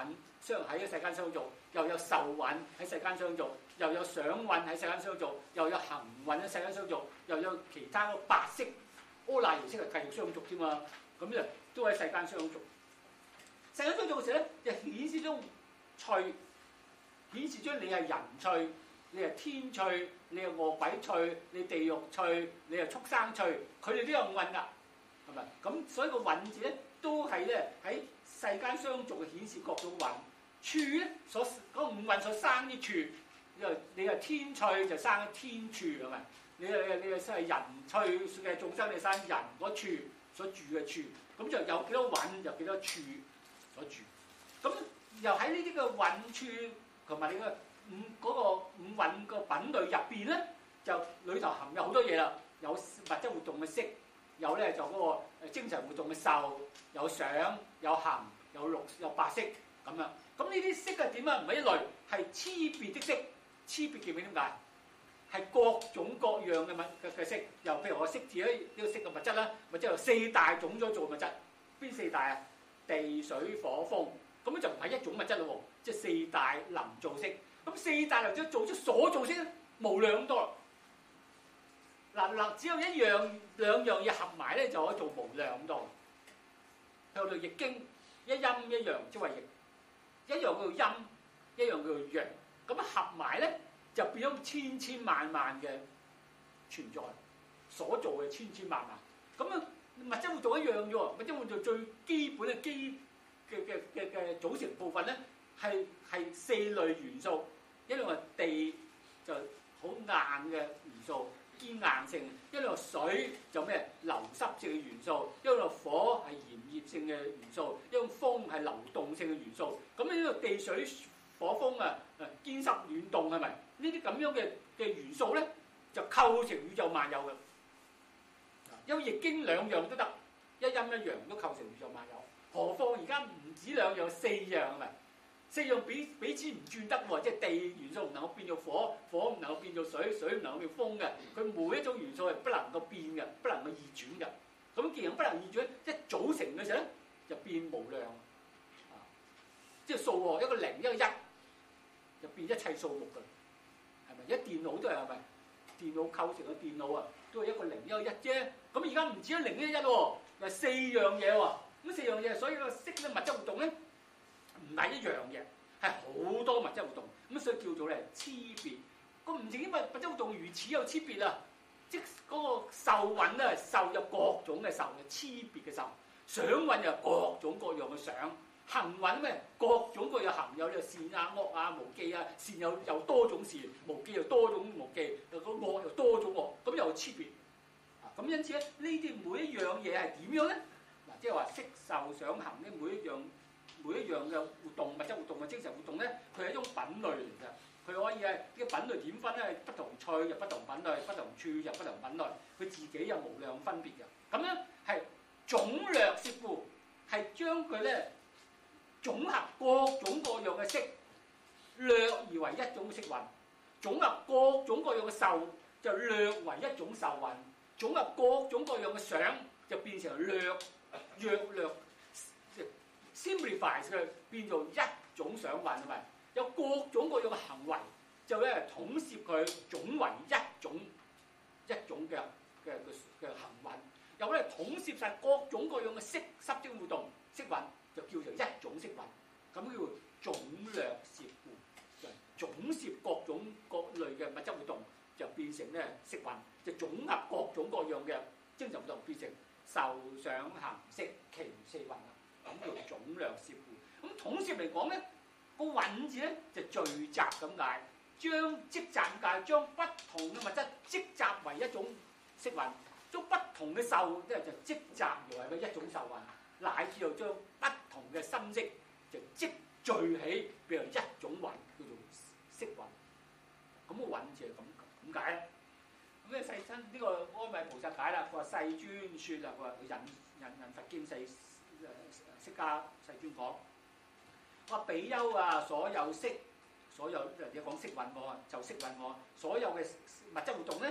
相喺世間相續，又有受蘊喺世間相續，又有想蘊喺世間相續，又有行蘊喺世間相續，又有其他個白色阿賴耶識係繼續相續添嘛。咁咧都喺世間相續。世間相續嘅時候咧，就顯示咗趣，顯示咗你係人趣，你係天趣，你係餓鬼趣，你地獄趣，你係畜生趣，佢哋都有蘊噶，係咪？咁所以個蘊字咧都係咧喺世間相續嘅顯示各種蘊。處咧所嗰五蘊所生啲處，你係你係天趣就生天處係咪？你係你係生係人趣嘅眾生，你生人嗰處所住嘅處，咁就有幾多蘊，有幾多處所住。咁又喺呢啲嘅蘊處同埋你嘅五嗰個五蘊個品類入邊咧，就裏頭含有好多嘢啦，有物質活動嘅色，有咧就嗰個精神活動嘅受，有想，有行，有綠，有白色咁樣。咁呢啲色係點啊？唔係一類，係差別的色。差別記唔記點解？係各種各樣嘅物嘅嘅色。又譬如我色字咧，呢個色嘅物質啦，或者由四大種咗做物質。邊四大啊？地水火風。咁就唔係一種物質咯喎，即係四大能造色。咁四大能造做出所造色咧，無量多。嗱嗱，只有一樣兩樣嘢合埋咧，就可以做無量咁多。去到易經，一陰一陽即係易。一樣叫做陰，一樣叫做陽，咁合埋咧就變咗千千萬萬嘅存在，所做嘅千千萬萬。咁啊物質活動一樣啫喎，物質活動最基本嘅基嘅嘅嘅嘅組成部分咧係係四類元素，一類係地就好硬嘅元素，堅硬性；一類水就咩流濕性嘅元素，一類火係炎熱性嘅元素，一種風係流動性嘅元素。咁呢個地水火風啊，誒堅濕暖凍係咪？呢啲咁樣嘅嘅元素咧，就構成宇宙萬有嘅。因為易經兩樣都得，一陰一陽都構成宇宙萬有。何況而家唔止兩樣，四樣係咪？四樣彼彼此唔轉得喎，即係地元素唔能夠變做火，火唔能夠變做水，水唔能夠變風嘅。佢每一種元素係不能夠變嘅，不能夠易轉嘅。咁既然不能易轉，一組成嘅時候咧，就變無量。啊，即係數學一個零一個一，就變一切數目㗎，係咪？一電腦都係係咪？電腦構成嘅電腦啊，都係一個零一個一啫。咁而家唔止一零一一喎，係四樣嘢喎。咁四樣嘢，所以個色咧物質活動咧。唔係一樣嘅，係好多物質活動，咁所以叫做咧差別。個唔止因為物質活動如此有差別啊，即嗰個受蘊咧，受有各種嘅受嘅差別嘅受，想蘊又各種各樣嘅想，行蘊咩各種各樣行，有呢個善啊惡啊無記啊，善有又多種善，無記又多種無記，又個惡又多種惡，咁又有差別。啊，咁因此咧，呢啲每一樣嘢係點樣咧？嗱，即係話色受想行咧，每一樣。每一樣嘅活動、物質活動嘅精神活動咧，佢係一種品類嚟嘅。佢可以係呢個品類點分咧？不同趣入不同品類，不同處入不同品類。佢自己有無量分別嘅。咁樣係總略攝護，係將佢咧總合各種各樣嘅色，略而為一種色蘊；總合各種各樣嘅受，就略為一種受蘊；總合各種各樣嘅想，就變成略略略。simplify 佢變做一種想蘊係咪？有各種各樣嘅行為，就咧統攝佢總為一種一種嘅嘅嘅行蘊。又咧統攝晒各種各樣嘅色濕精活動色蘊，就叫做一種色蘊。咁叫總略攝護，就總攝各種各類嘅物質活動，就變成咧色蘊，就總合各種各樣嘅精神活動，變成受想行識其四蘊啦。咁叫總略攝護。咁統攝嚟講咧，個蘊字咧就聚集咁解，將積集解，將不同嘅物質積集為一種色蘊，將不同嘅受即係就積集為佢一種受蘊，乃至到將不同嘅心識就積聚起，變成一種蘊，叫做色蘊。咁個蘊字係咁咁解咧。咁咧世親呢個阿彌菩薩解啦，佢話世尊説啦，佢話引引引佛經世。釋迦世尊講：我話比丘啊，所有色，所有人哋講色蘊我，就色蘊我，所有嘅物質活動咧，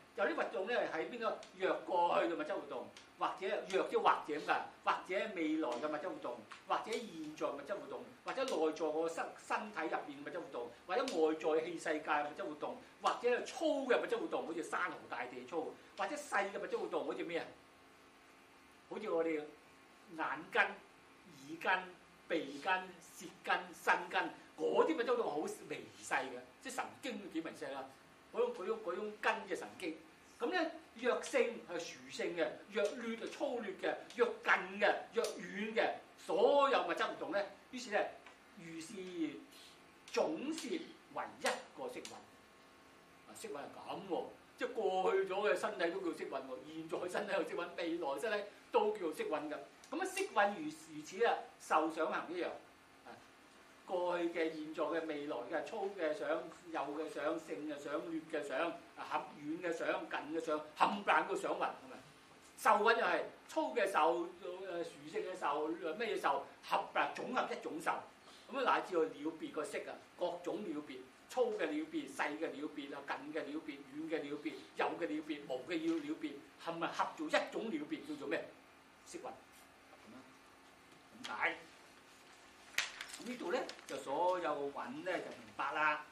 有啲活動咧喺邊度？若過去嘅物質活動，或者若即或者咁㗎，或者未來嘅物質活動，或者現在物質活動，或者內在個身身體入邊嘅物質活動，或者外在氣世界嘅物質活動，或者係粗嘅物質活動，好似山河大地粗，或者細嘅物質活動，好似咩啊？好似我哋眼根、耳根、鼻根、舌根、身根嗰啲物質活動好微細嘅，即係神經都幾微細啦。嗰種嗰種嗰種根嘅神經，咁咧弱性係殊性嘅，弱劣係粗劣嘅，弱近嘅，弱遠嘅，所有物質活動咧，於是咧如是總攝為一個色蘊。啊，色蘊係咁喎，即係過去咗嘅身體都叫色蘊喎，現在身體有色蘊，未來身體都叫色蘊㗎。咁啊，色蘊如如此啊，受想行一樣。過去嘅、現在嘅、未來嘅、粗嘅想、幼嘅想、性嘅想、劣嘅想、啊合遠嘅想、近嘅想，冚唪唥個想蘊係咪？受蘊又係粗嘅受、誒殊性嘅受、咩嘢受，合嗱總合一種受。咁啊，乃至到了別個色啊，各種了別，粗嘅了別、細嘅了別啊、近嘅了別、遠嘅了別、有嘅了別、無嘅要了別，係咪合做一種了別叫做咩？色蘊咁啊？點解？呢度咧就所有嘅蘊咧就明白啦。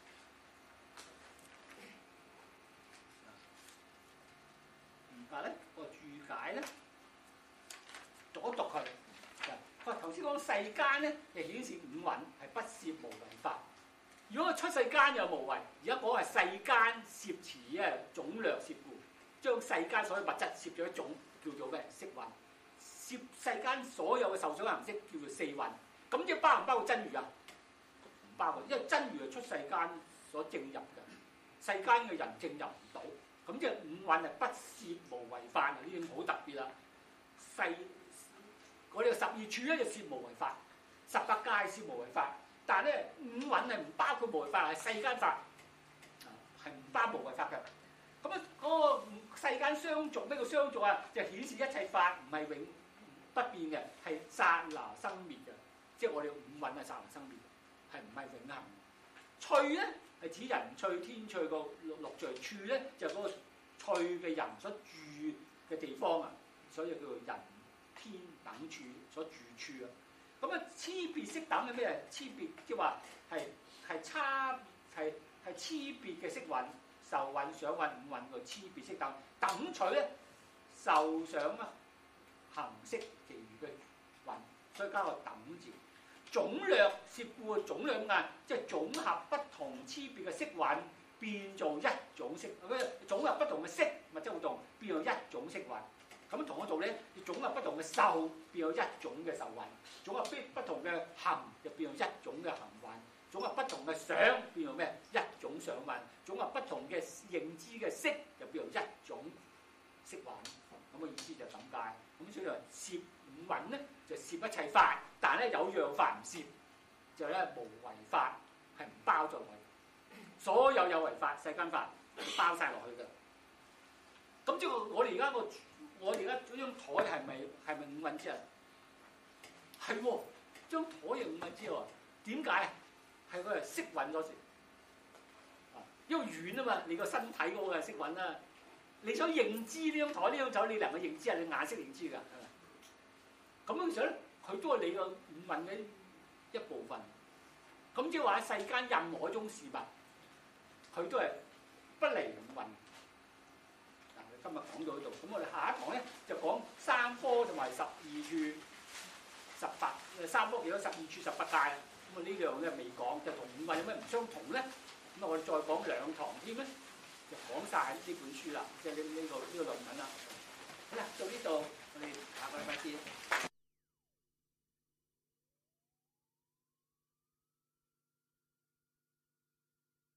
明白咧個注解咧，讀一讀佢。佢頭先講世間咧，就顯示五蘊係不攝無為法。如果佢出世間又無為，而家講係世間攝持啊總量攝故，將世間所有物質攝咗一種叫做咩？色蘊。攝世間所有嘅受想行識叫做四蘊。咁即係包唔包括真如啊？唔包括，因為真如係出世間所證入嘅，世間嘅人證入唔到。咁即係五蘊係不攝無為法，呢啲好特別啦。世我哋十二處咧就攝無為法，十八界攝無為法，但係咧五蘊係唔包括無為法，係世間法，係唔包無為法嘅。咁啊嗰個世間相續，咩叫相續啊？就顯示一切法唔係永不變嘅，係剎那生滅嘅。即係我哋五蘊係剎那生滅，係唔係永恆？趣咧係指人趣、天趣個六六趣，處咧就係嗰個趣嘅人所住嘅地方啊，所以叫做人天等處所住處啊。咁啊，差別色等係咩？差別即係話係係差係係差別嘅色蘊、受蘊、想蘊、五蘊個差別色等等取咧，受想啊行識其餘嘅蘊，所以加個等字。總量攝故嘅總量啊，即係總合不同差別嘅色蘊，變做一種色。咁總合不同嘅色物質活動，變做一種色蘊。咁同一度咧，要總合不同嘅受，變做一種嘅受蘊；總合不同嘅行，就變做一種嘅行蘊；總合不同嘅想，變做咩？一種想蘊；總合不同嘅認知嘅色，就變做一種色蘊。咁嘅意思就咁解。咁所以話攝五蘊咧，就攝一切法，但係咧有樣法唔攝，就咧無為法係唔包在內。所有有為法、世間法包晒落去嘅。咁即係我哋而家個我哋而家嗰張台係咪係咪五蘊之啊？係喎，張台係五蘊之喎。點解？係佢係色蘊所攝。啊，因為遠啊嘛，你個身體嗰個係色蘊啦。你想認知呢張台呢張台，你能夠認知係你眼識認知㗎，係咪？咁樣想咧，佢都係你個五蘊嘅一部分。咁即係話喺世間任何一種事物，佢都係不離五蘊。嗱，我今日講到呢度，咁我哋下一堂咧就講三科同埋十二處十八，三科有十二處十八界。咁啊呢樣咧未講，就同五蘊有咩唔相同咧？咁啊我哋再講兩堂添咧。就講晒呢本書啦，即係呢呢個呢、呢個論文啦。